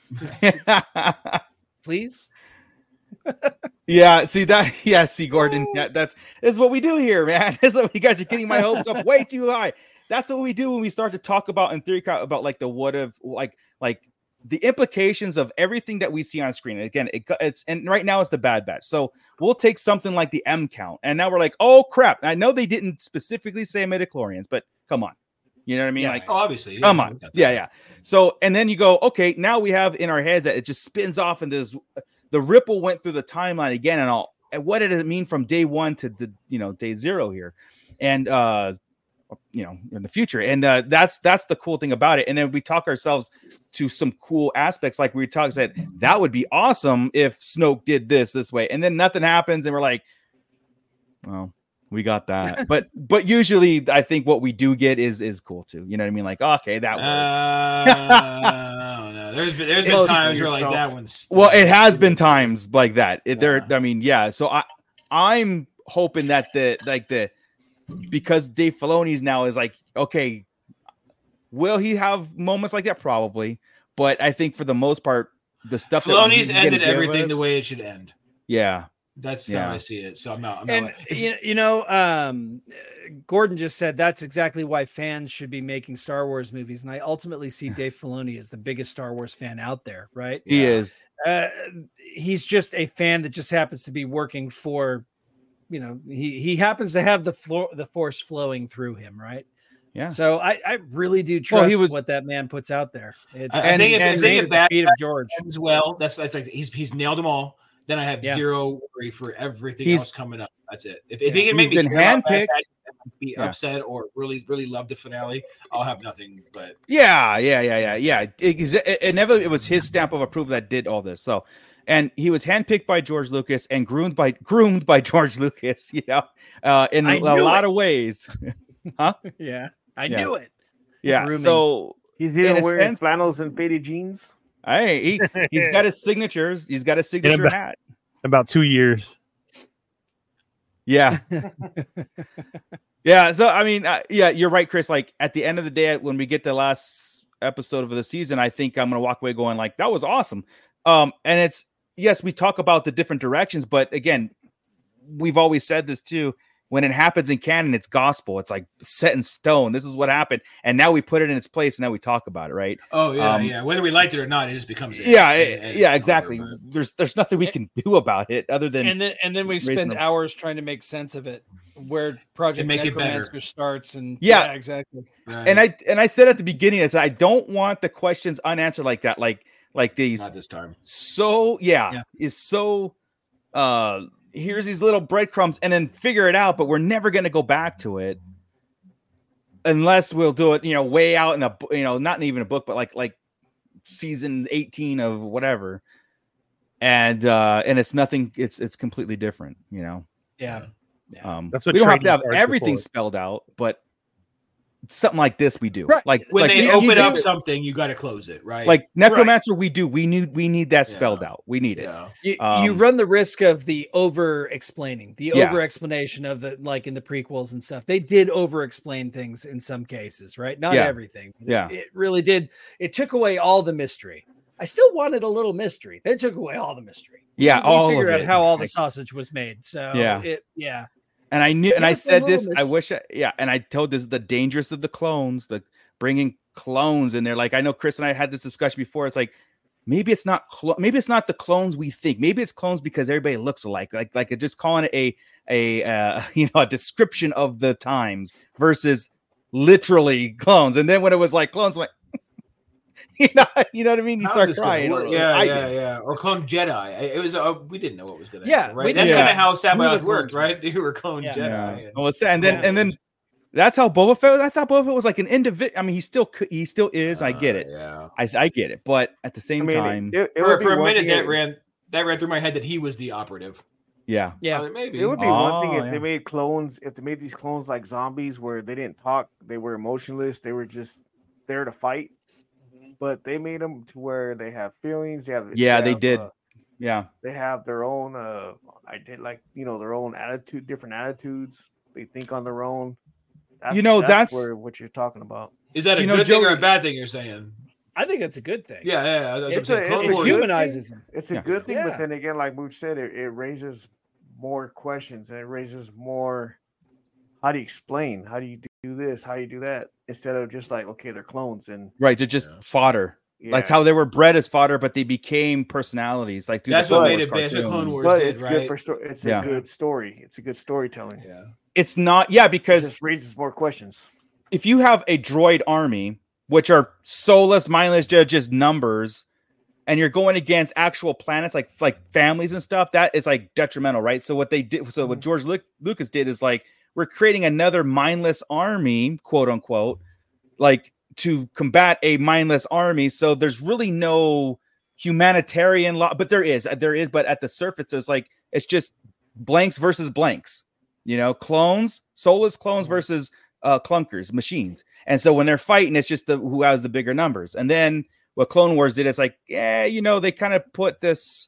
please. Yeah, see that. Yeah, see Gordon. Yeah, that's what we do here, man. That's what you guys are getting my hopes up way too high. That's what we do when we start to talk about in theory about like the what if, like the implications of everything that we see on screen. And again, it's and right now it's the Bad Batch. So we'll take something like the M count, and now we're like, oh crap! I know they didn't specifically say midichlorians, but come on, you know what I mean? Yeah. Like, Oh, obviously. come we on, got that. yeah. So and then you go, okay, now we have in our heads that it just spins off, and the ripple went through the timeline again, and all. And what did it mean from day one to the day zero here, and in the future, and that's the cool thing about it. And then we talk ourselves to some cool aspects, like we said that would be awesome if Snoke did this way, and then nothing happens, and we're like, well, we got that. but usually, I think what we do get is cool too. You know what I mean? Like, okay, that worked. No. There's been Mostly times where like yourself. that one's. Well, it has been times like that. Yeah. I mean, yeah. So I'm hoping that because Dave Filoni's now is like, okay, will he have moments like that? Probably, but I think for the most part, the stuff Filoni's he's gonna ended give everything us- the way it should end. Yeah, That's Yeah. how I see it. So I'm not. And Gordon just said that's exactly why fans should be making Star Wars movies, and I ultimately see Dave Filoni as the biggest Star Wars fan out there. Right? he is. He's just a fan that just happens to be working for, he happens to have the Force flowing through him, right? Yeah. So I really do trust he was- what that man puts out there. It's I think if they get the bad feet of George. as well, that's like he's nailed them all. Then I have Yeah. zero worry for everything He's- else coming up. That's it. If he can make He's me been care about Bad handpicked. Batch and be Yeah. upset or really love the finale, I'll have nothing but Yeah. It was his stamp of approval that did all this. So, and he was handpicked by George Lucas and groomed by George Lucas. You know, in I a knew lot it. of ways. Yeah, I Yeah. knew it. Yeah. Grooming. So He's In even a wearing sense- flannels and faded jeans. hey, he's got his signatures. He's got a signature about- hat. About 2 years. Yeah. Yeah. So, I mean, yeah, you're right, Chris. Like at the end of the day, when we get the last episode of the season, I think I'm going to walk away going like, that was awesome. And it's, yes, we talk about the different directions, but again, we've always said this too. When it happens in canon, it's gospel. It's like set in stone. This is what happened. And now we put it in its place and now we talk about it. Right. yeah. Whether we liked it or not, it just becomes Yeah. and Exactly. over, There's nothing we can do about it other than, And then we raising spend them. hours trying to make sense of it, where Project And make it better. Necromancer starts, and Yeah. exactly. but- and I said at the beginning, I don't want the questions unanswered like that. Like these. not this time. So is so here's these little breadcrumbs and then figure it out, but we're never going to go back to it unless we'll do it, way out in a, not even a book, but like season 18 of whatever. And it's nothing. It's completely different, Yeah. That's what we don't have trading to have cards are everything for. spelled out, but something like this we do. Right. Like When like they you open do up it. something, you got to close it, right? like Necromancer, we need that spelled Yeah. out. We need it. yeah. You run the risk of the over explaining, the Yeah. over explanation of the, like in the prequels and stuff. They did over explain things in some cases, right? Not Yeah. everything. but Yeah. It really did. It took away all the mystery. I still wanted a little mystery. They took away all the mystery. Yeah, We all figured of out it. how all the Like- sausage was made. So Yeah. And I knew, and Give I us a said little this. I mystery. wish, and I told this is the dangerous of the clones, the bringing clones in there. Like I know Chris and I had this discussion before. It's like maybe it's not, maybe it's not the clones we think. Maybe it's clones because everybody looks alike. Like just calling it a description of the times versus literally clones. And then when it was like clones, I'm like, you know what I mean? You How's start this gonna crying. work? Yeah. Or clone Jedi. It was. We didn't know what was going to Yeah, happen, we right? That's didn't- kind of how Star Who the Wars worked, clones right? They were clone Yeah. Jedi. Yeah. Well, and then that's how Boba Fett was. I thought Boba Fett was like an individual. I mean, he still is. I get it. Yeah. I get it. But at the same time, it would be For a one minute, thing that ran through my head that he was the operative. yeah. Yeah. Maybe. It would be one thing Oh, if yeah. they made clones, if they made these clones like zombies where they didn't talk, they were emotionless, they were just there to fight. But they made them to where they have feelings. They have, They did. Yeah. They have their own. Their own attitude, different attitudes. They think on their own. That's where what you're talking about. Is that a good thing or a bad thing? You're saying? I think that's a good thing. Yeah. That's what I'm It's saying. a- Clone it's a It Wars- good humanizes thing. them. It's a Yeah. good thing, Yeah. but then again, like Mooch said, it raises more questions and it raises more. How do you explain? How do you do this? How do you do that? Instead of just like, okay, they're clones and Right. To just fodder. yeah. That's how they were bred as fodder, but they became personalities. Like through That's the what Clone made Wars it best. What cartoon. Clone Wars But did, it's right? good for story. It's Yeah. a good story. It's a good storytelling. Yeah. It's not. Yeah, It because just raises more questions. if you have a droid army, which are soulless, mindless, just numbers, and you're going against actual planets like families and stuff, that is like detrimental, right? So what they did, so what George Lucas did is like, we're creating another mindless army, quote unquote, like to combat a mindless army. So there's really no humanitarian law, but there is, but at the surface, there's like, it's just blanks versus blanks, clones, soulless clones versus clunkers, machines. And so when they're fighting, it's just who has the bigger numbers. And then what Clone Wars did is like, they kind of put this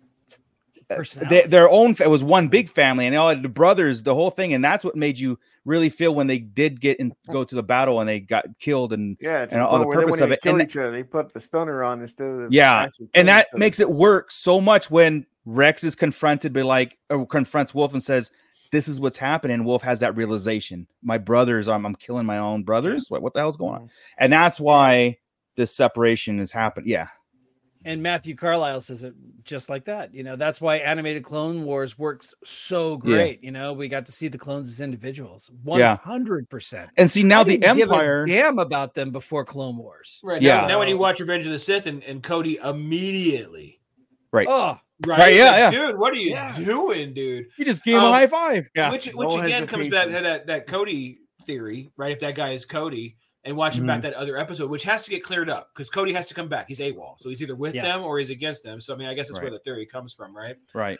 their own. It was one big family, and all the brothers, the whole thing, and that's what made you really feel when they did go to the battle and they got killed and Yeah, to and the all the point where purpose when of they it. kill And each other, they put the stunner on instead of yeah, actually and killing that each other. makes it work so much when Rex is confronted confronts Wolf and says, "This is what's happening." Wolf has that realization: my brothers, I'm killing my own brothers. What the hell's going on? And that's why this separation has happened. Yeah, And Matthew Carlisle says it just like that. You know, that's why animated Clone Wars works so great. You know, we got to see the clones as individuals. 100%. And see, now the didn't Empire. give a damn about them before Clone Wars. Right. Yeah. Now when you watch Revenge of the Sith and Cody immediately. Right. Oh, Right. Yeah, Like, yeah. Dude, what are you doing, dude? You just gave him a high five. Yeah. Which No again comes back to hesitation. that Cody theory, right? If that guy is Cody, and watching back that other episode, which has to get cleared up because Cody has to come back. He's AWOL, so he's either with them or he's against them. So I mean, I guess that's where the theory comes from, right? Right.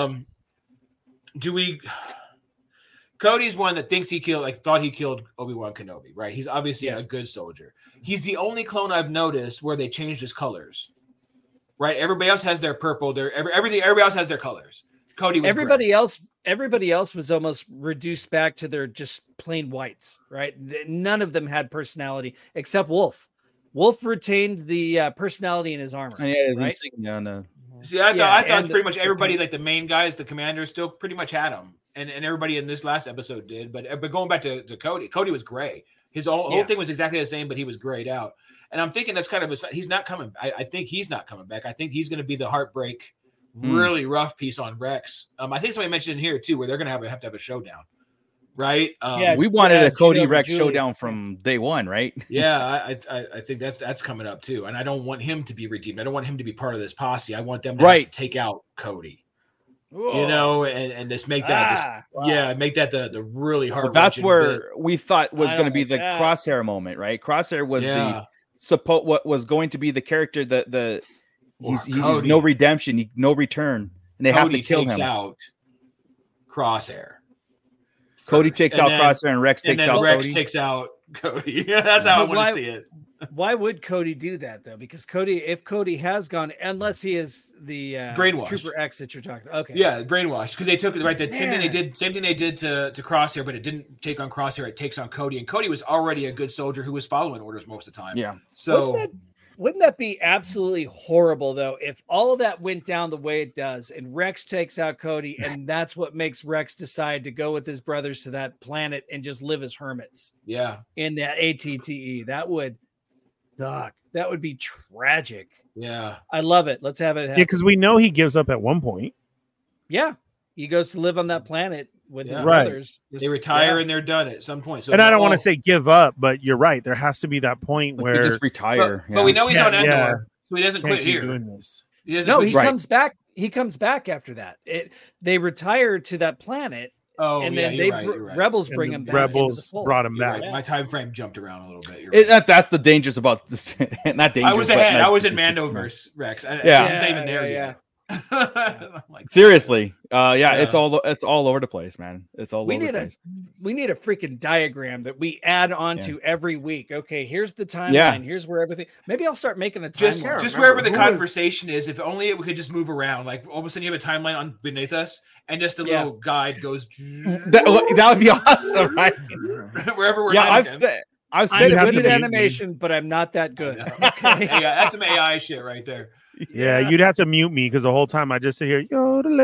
Cody's one that thinks thought he killed Obi-Wan Kenobi, right? He's obviously a good soldier. He's the only clone I've noticed where they changed his colors, right? Everybody else has their purple. Everybody else has their colors. Cody was everybody else was almost reduced back to their just plain whites, right? None of them had personality except Wolf. Wolf retained the personality in his armor. Right? See, I thought pretty much everybody, like the main guys, the commanders, still pretty much had him, and everybody in this last episode did. But going back to Cody, Cody was gray. His whole thing was exactly the same, but he was grayed out. And I'm thinking that's kind of he's not coming. I think he's not coming back. I think he's going to be the heartbreak, really rough piece on Rex. I think somebody mentioned in here too, where they're going to have to have a showdown, right? We wanted a Cody Judo Rex Julie. showdown from day one, right? Yeah, I think that's coming up too, and I don't want him to be redeemed. I don't want him to be part of this posse. I want them to have to take out Cody. You know, and just make that, make that the really hard. Well, that's where we thought was going to be the Crosshair moment, right? Crosshair was what was going to be the character that he's no redemption, no return, and they Cody have to kill takes him. Out Crosshair. Cody takes out Crosshair, and Rex takes out Rex Cody. takes out Cody. That's how I want to see it. Why would Cody do that though? Because if Cody has gone, unless he is the brainwashed Trooper X that you're talking about. Okay. Yeah, brainwashed because they took it right. The same thing they did to Crosshair, but it didn't take on Crosshair. It takes on Cody, and Cody was already a good soldier who was following orders most of the time. Yeah. So wouldn't that be absolutely horrible though if all of that went down the way it does, and Rex takes out Cody, and that's what makes Rex decide to go with his brothers to that planet and just live as hermits? Yeah. In that ATTE, that would. Doc, that would be tragic. Yeah, I love it. Let's have it happen. Yeah, because we know he gives up at one point. Yeah, he goes to live on that planet with his brothers. They retire and they're done at some point. So and I don't want to say give up, but you're right. There has to be that point where they just retire. But we know he's on Endor, so he doesn't quit here. He comes back. He comes back after that. They retire to that planet. Oh, and yeah, then you're right. Rebels bring him back. Rebels brought him back. Right. My time frame jumped around a little bit. That's the dangers about this. Not dangerous. I was ahead. I was in Mandoverse, Rex. I was not even there yet. Seriously, it's all over the place, man. It's all over the place. We need a freaking diagram that we add on to every week. Okay, here's the timeline. Yeah. Here's where everything. Maybe I'll start making a timeline. Just wherever the conversation is. If only we could just move around. Like all of a sudden, you have a timeline on beneath us, and just a little guide goes. That would be awesome, right? Wherever we're. Yeah, I've said I'm good at animation, but I'm not that good. Okay. That's some AI shit right there. Yeah, you'd have to mute me because the whole time I just sit here.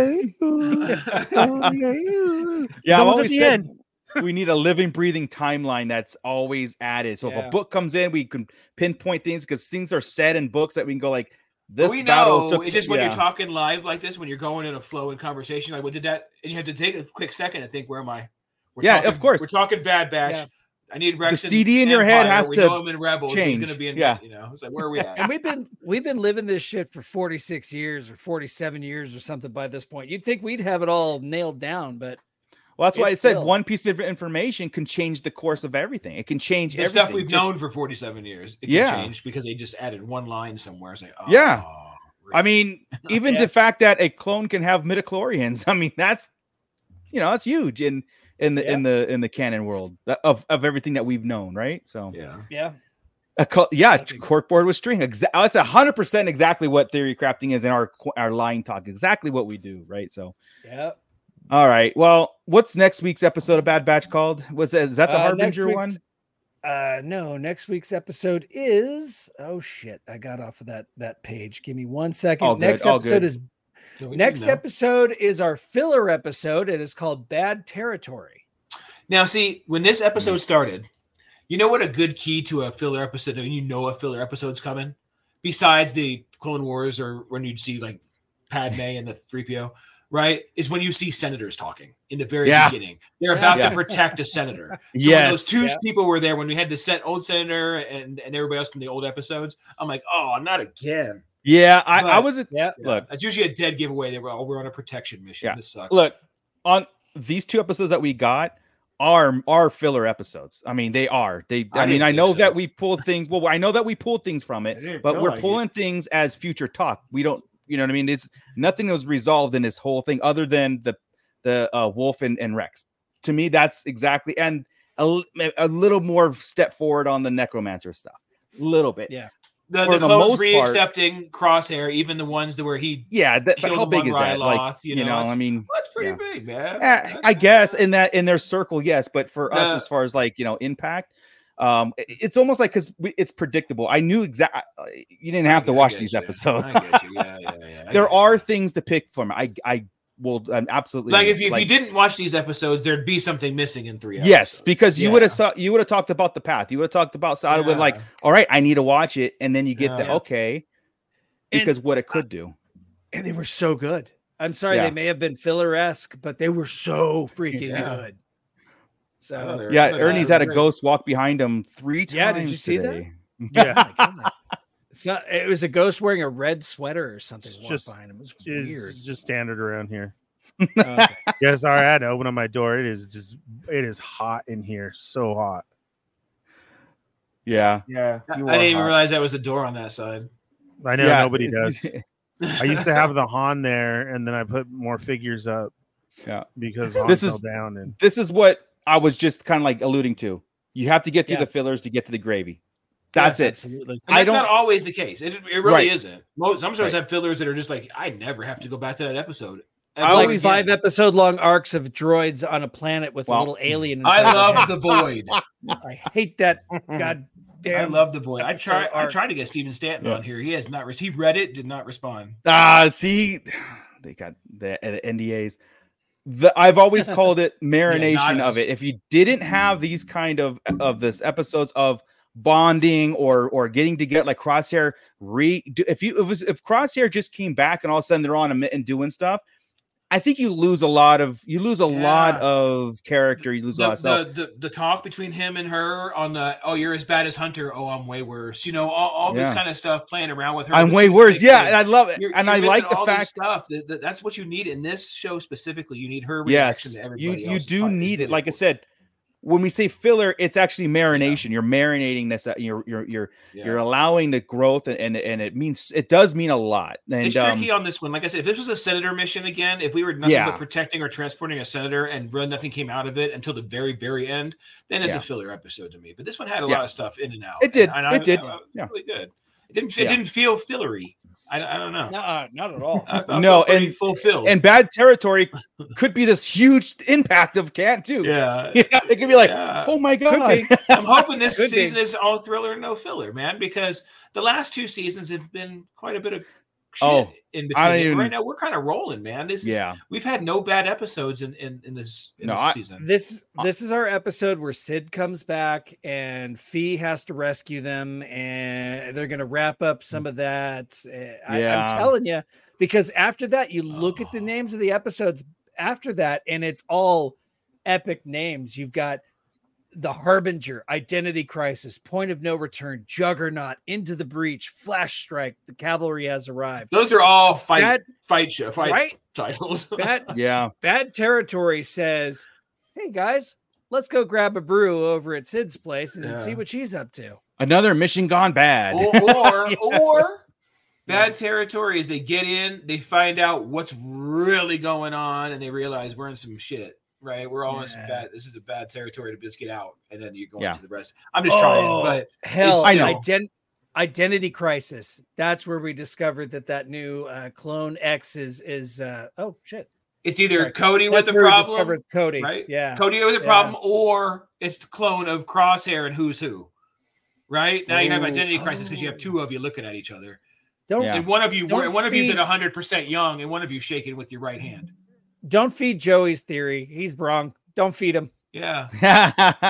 Yeah, I've always said we need a living, breathing timeline that's always added. So if a book comes in, we can pinpoint things because things are said in books that we can go like this. We know it's just when you're talking live like this, when you're going in a flow in conversation, like what did that? And you have to take a quick second and think, where am I? Of course. We're talking Bad Batch. Yeah. I need Rex. The CD in your head has to know him in Rebels. change. He's going to be in, it's like, where are we at? And we've been living this shit for 46 years or 47 years or something by this point. You'd think we'd have it all nailed down, but well, that's why I said one piece of information can change the course of everything. It can change the everything. Stuff we've known for 47 years. It can change because they just added one line somewhere. It's like, really? I mean, even the fact that a clone can have midichlorians. I mean, that's huge in the canon world of everything that we've known, right? So corkboard with string. That's 100% exactly what theory crafting is in our line talk. Exactly what we do, right? So all right. Well, what's next week's episode of Bad Batch called? Is that the Harbinger one? No, next week's episode is I got off of that page. Give me 1 second. Next episode is our filler episode. It is called Bad Territory. Now, see, when this episode started, you know what a good key to a filler episode, and a filler episode's coming? besides the Clone Wars or when you'd see like Padme and the 3PO, right? Is when you see senators talking in the very beginning. They're about to protect a senator. So when those two people were there, when we had the old senator and everybody else from the old episodes, I'm like, oh, not again. Yeah, I was. Look, that's usually a dead giveaway. They were, we're on a protection mission. Yeah. This sucks. Look, on these 2 episodes that we got are filler episodes. I mean, they are. I know that we pulled things. Well, I know that we pulled things from it, but we're pulling things as future talk. We don't. You know what I mean? It's nothing was resolved in this whole thing other than the Wolf and Rex. To me, that's exactly, and a little more step forward on the Necromancer stuff. A little bit. Yeah. The clones re-accepting Crosshair, even the ones that where he but how big is that? Like, you know I mean, well, that's pretty big, man. I guess in their circle, yes, but for us, as far as like impact, it's almost like because it's predictable. I knew exactly. You didn't have to watch these episodes. I get you. Yeah. There are things to pick from. I'm absolutely like if you didn't watch these episodes, there'd be something missing in 3 episodes. Yes, because you would have talked about the path. You would have talked about, so I would like, all right, I need to watch it, and then you get because what it could do. And they were so good. I'm sorry, they may have been filler-esque, but they were so freaking good. So Ernie's had a ghost walk behind him 3 times. Yeah, did you see that? Yeah. It was a ghost wearing a red sweater or something. Just behind him. It was weird. Just standard around here. Okay. Yeah, sorry, I had to open up my door. It is hot in here. So hot. Yeah. I didn't even realize that was a door on that side. I know nobody does. I used to have the Han there, and then I put more figures up. Yeah, because Han fell down. And this is what I was just kind of like alluding to. You have to get through the fillers to get to the gravy. That's it. Absolutely. And that's not always the case. It really isn't. Some shows have fillers that are just like, I never have to go back to that episode. Like 5-episode long arcs of droids on a planet with a little alien. I love the Void. I hate that. God damn. I love the Void. I tried to get Steven Stanton on here. He has not. He read it, did not respond. See, they got the NDAs. I've always called it marination of it. If you didn't have these kind of this episodes of bonding or getting together, like Crosshair, if Crosshair just came back and all of a sudden they're on and doing stuff, I think you lose a lot of lot of character. You lose a lot of stuff. The talk between him and her on the you're as bad as Hunter. Oh, I'm way worse. You know, all this kind of stuff playing around with her. I'm way worse. Yeah, and I love it. And I like the fact stuff that's what you need in this show specifically. You need her reaction to everybody else. You do need it. Like I said, when we say filler, it's actually marination. Yeah. You're marinating this. You're allowing the growth, and it does mean a lot. And it's tricky on this one. Like I said, if this was a senator mission again, if we were nothing but protecting or transporting a senator, and really nothing came out of it until the very, very end, then it's a filler episode to me. But this one had a lot of stuff in and out. It did. It did. Really good. It didn't feel fillery. I don't know. Not at all. No, and fulfilled. And Bad Territory could be this huge impact of Cat too. Yeah, it could be like, oh my god. I'm hoping this season is all thriller and no filler, man, because the last 2 seasons have been quite a bit of shit in between. Right now, we're kind of rolling, man. We've had no bad episodes in this season. This is our episode where Sid comes back and Fee has to rescue them, and they're going to wrap up some of that. I'm telling you, because after that, you look at the names of the episodes after that, and it's all epic names. You've got The Harbinger, Identity Crisis, Point of No Return, Juggernaut, Into the Breach, Flash Strike, The Cavalry Has Arrived. Those are all fight titles. Bad Territory says, hey guys, let's go grab a brew over at Sid's place and see what she's up to. Another mission gone bad. Or Bad Territory is they get in, they find out what's really going on, and they realize we're in some shit. Right, we're all in some bad. This is a bad territory to just get out, and then you go into the rest. I'm just trying, but hell, I know. Identity Crisis. That's where we discovered that new Clone X is. Oh shit! It's either Cody with a problem, Cody, right? Yeah, Cody with a problem, or it's the clone of Crosshair and Who's Who. Right now, you have Identity Crisis because you have 2 of you looking at each other. And one of you's at 100% young, and one of you shaking with your right hand. Don't feed Joey's theory. He's wrong. Don't feed him. Yeah.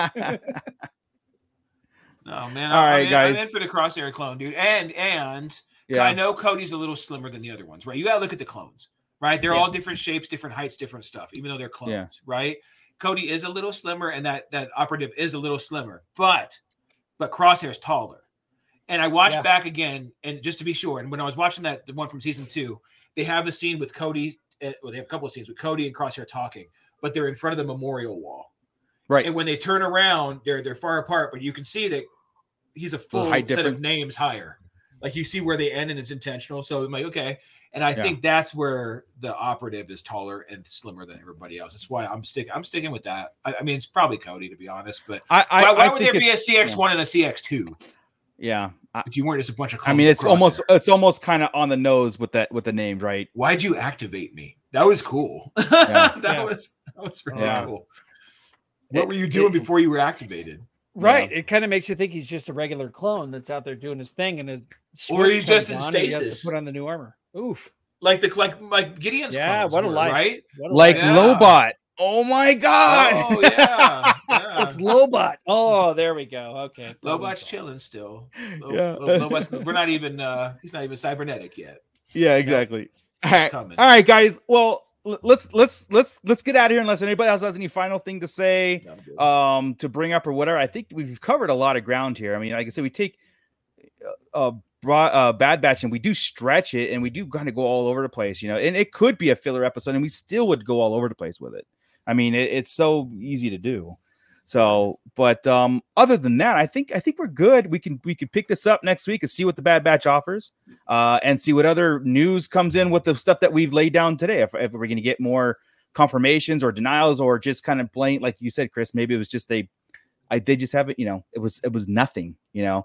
No, man. All right, guys. I'm in for the Crosshair clone, dude. And I know Cody's a little slimmer than the other ones, right? You got to look at the clones, right? They're all different shapes, different heights, different stuff, even though they're clones, right? Cody is a little slimmer, and that operative is a little slimmer, but Crosshair's taller. And I watched back again, and just to be sure, and when I was watching the one from season 2, they have a scene with Cody. Well, they have a couple of scenes with Cody and Crosshair talking, but they're in front of the memorial wall, right? And when they turn around, they're far apart, but you can see that he's a full set of names higher. Like you see where they end, and it's intentional. So I'm like, okay. And I think that's where the operative is taller and slimmer than everybody else. That's why I'm sticking with that. I mean, it's probably Cody, to be honest. But why would there be a CX1 and a CX2? Yeah. If you weren't just a bunch of clones. I mean, it's almost kind of on the nose with the name, right? Why'd you activate me? That was cool. That was really cool. What were you doing before you were activated? Right. It kind of makes you think he's just a regular clone that's out there doing his thing, and or he's just in stasis. He has to put on the new armor. Oof. Like Gideon's clones what a life. Right? Lobot. Oh my God. Oh yeah. It's Lobot. Oh, there we go. Okay. Lobot's chilling still. Lobot's, we're not even he's not even cybernetic yet. Yeah, exactly. All right, guys. Well, let's get out of here unless anybody else has any final thing to say, to bring up or whatever. I think we've covered a lot of ground here. I mean, like I said, we take Bad Batch and we do stretch it, and we do kind of go all over the place, and it could be a filler episode, and we still would go all over the place with it. I mean, it's so easy to do. So, but other than that, I think we're good. We can pick this up next week and see what the Bad Batch offers, and see what other news comes in with the stuff that we've laid down today. If we're going to get more confirmations or denials, or just kind of blank, like you said, Chris, maybe it was just they just haven't, it was nothing,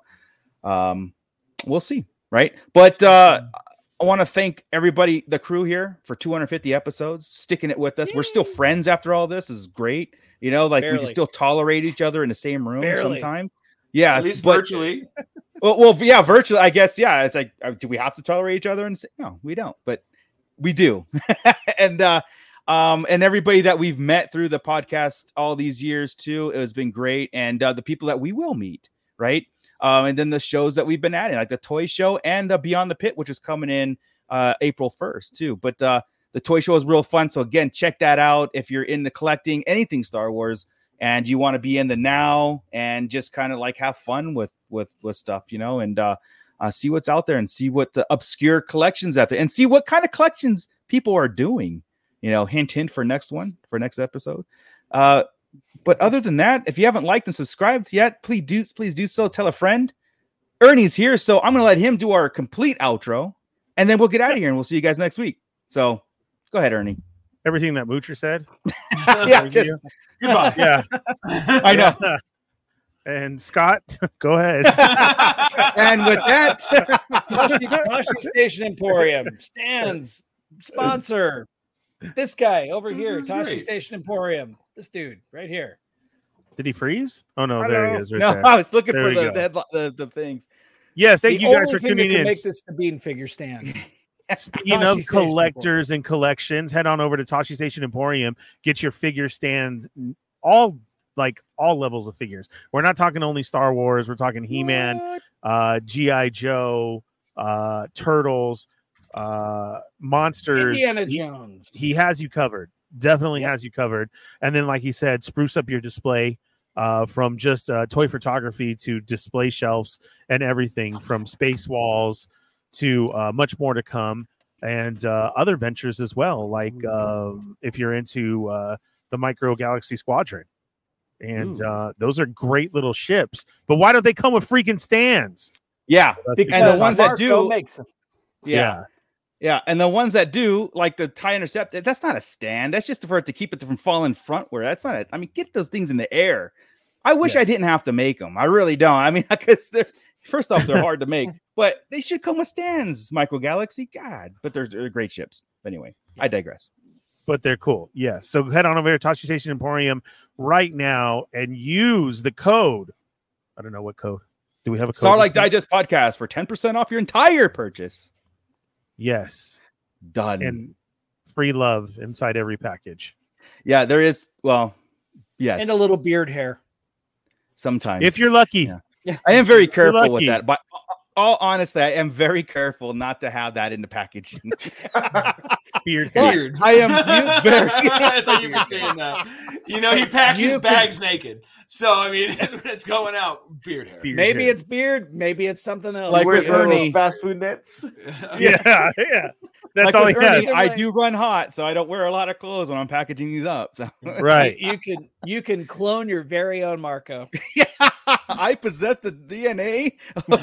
we'll see. Right. But, I want to thank everybody, the crew here, for 250 episodes, sticking it with us. We're still friends after all this. This is great. Barely. We can still tolerate each other in the same room sometimes. Yeah. At least virtually. Well, yeah, virtually, I guess. Yeah. It's like, do we have to tolerate each other? And say, no, we don't, but we do. And everybody that we've met through the podcast all these years too, it has been great. And the people that we will meet, right? And then the shows that we've been adding, like the toy show and the Beyond the Pit, which is coming in April 1st too. But the toy show is real fun. So again, check that out if you're into collecting anything Star Wars and you want to be in the now and just kind of like have fun with stuff, and see what's out there and see what the obscure collections out there and see what kind of collections people are doing. Hint for next episode. But other than that, if you haven't liked and subscribed yet, please do so. Tell a friend. Ernie's here, so I'm going to let him do our complete outro, and then we'll get out of here, and we'll see you guys next week. So go ahead, Ernie. Everything that Moocher said. Yeah, just goodbye. Yeah, I know. And Scott, go ahead. And with that, Toshi Station Emporium stands sponsor. This guy over here, Toshi Station Emporium. This dude right here. Did he freeze? Oh no, there he is. Right no, there. I was looking There for you the things. Yes, thank The you guys only for thing that tuning can in. Make this the bean figure stand. Speaking Toshi of Station collectors and collections, head on over to Toshi Station Emporium. Get your figure stands, all levels of figures. We're not talking only Star Wars. We're talking He-Man, G.I. Joe, Turtles, monsters. Indiana Jones. He has you covered. Definitely has you covered. And then, like he said, spruce up your display from just toy photography to display shelves and everything, from space walls to much more to come, and other ventures as well. Like if you're into the Micro Galaxy Squadron, and those are great little ships. But why don't they come with freaking stands? Yeah, Because and the ones that do makes them. Yeah, and the ones that do, like the TIE Intercept, that's not a stand. That's just for it to keep it from falling frontward. That's not it. I mean, get those things in the air. I wish I didn't have to make them. I really don't. I mean, because first off, they're hard to make, but they should come with stands, Micro Galaxy. God, but they're great ships. Anyway, I digress. But they're cool. Yeah. So head on over to Toshi Station Emporium right now and use the code. I don't know what code. Do we have a code? Starlight Digest Podcast for 10% off your entire purchase. Yes. Done. And free love inside every package. Yeah, there is. Well, yes. And a little beard hair. Sometimes. If you're lucky. Yeah. I am very careful with that. But all honestly, I am very careful not to have that in the packaging. Beard. Beard. I am very. I thought you were saying that. You know, he packs his bags naked. So, I mean, when it's going out, beard hair. Maybe it's beard. Maybe it's something else. Like Where's with one of those Ernie. fast food nets? Yeah. That's Like all he with Ernie, has. I do run hot, so I don't wear a lot of clothes when I'm packaging these up. So. Right. You can clone your very own Marco. Yeah, I possess the DNA.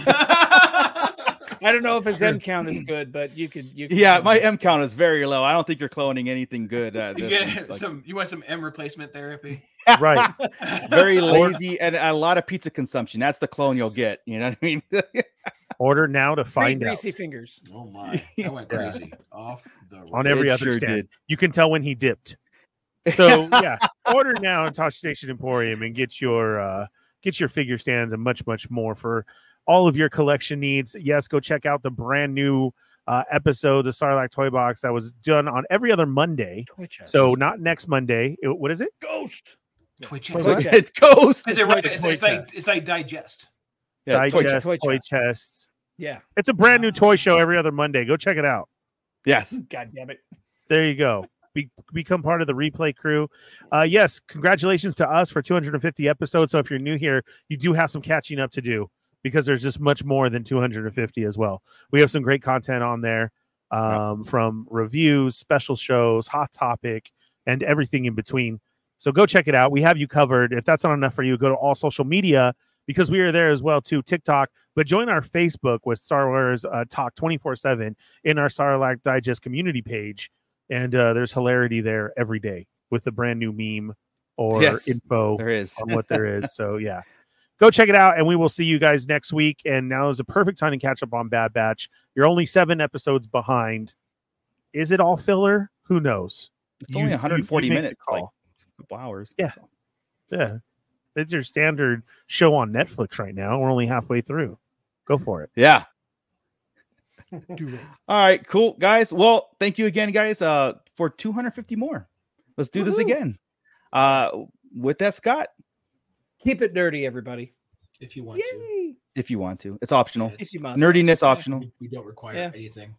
I don't know if his M count is good, but you can. Yeah, my M count is very low. I don't think you're cloning anything good. You want some M replacement therapy? Right. Very lazy and a lot of pizza consumption. That's the clone you'll get. You know what I mean? Order now to find out. greasy fingers. Oh my! I went crazy off the On every It other sure stand. did. You can tell when he dipped. So yeah, order now at Tosh Station Emporium and get your figure stands and much more for all of your collection needs. Yes, go check out the brand new episode, the Sarlacc Toy Box, that was done on every other Monday. So not next Monday. What is it? Ghost. Toy Toy chest. chest. It's Ghost. Is it right? Toy It's like digest. Yeah, toy Digest, toy toy chest. chests. Yeah. It's a brand new toy show every other Monday. Go check it out. Yes. God damn it. There you go. Become part of the replay crew. Yes, congratulations to us for 250 episodes. So if you're new here, you do have some catching up to do because there's just much more than 250 as well. We have some great content on there, from reviews, special shows, hot topic, and everything in between. So go check it out. We have you covered. If that's not enough for you, go to all social media because we are there as well too, TikTok. But join our Facebook with Star Wars Talk 24/7 in our Sarlacc Digest community page. And there's hilarity there every day with a brand new meme or info There is. on what there is. So yeah, go check it out, and we will see you guys next week. And now is a perfect time to catch up on Bad Batch. You're only 7 episodes behind. Is it all filler? Who knows? It's only 140 make the minutes, like call. a couple hours. Yeah. Yeah, it's your standard show on Netflix right now. We're only halfway through. Go for it. Yeah. Do it. All right, cool, guys. Well, thank you again, guys, for 250 more. Let's do this again. With that, Scott, Keep it nerdy, everybody. If you want to. if you want to, it's optional. If you must. Nerdiness optional. We don't require anything.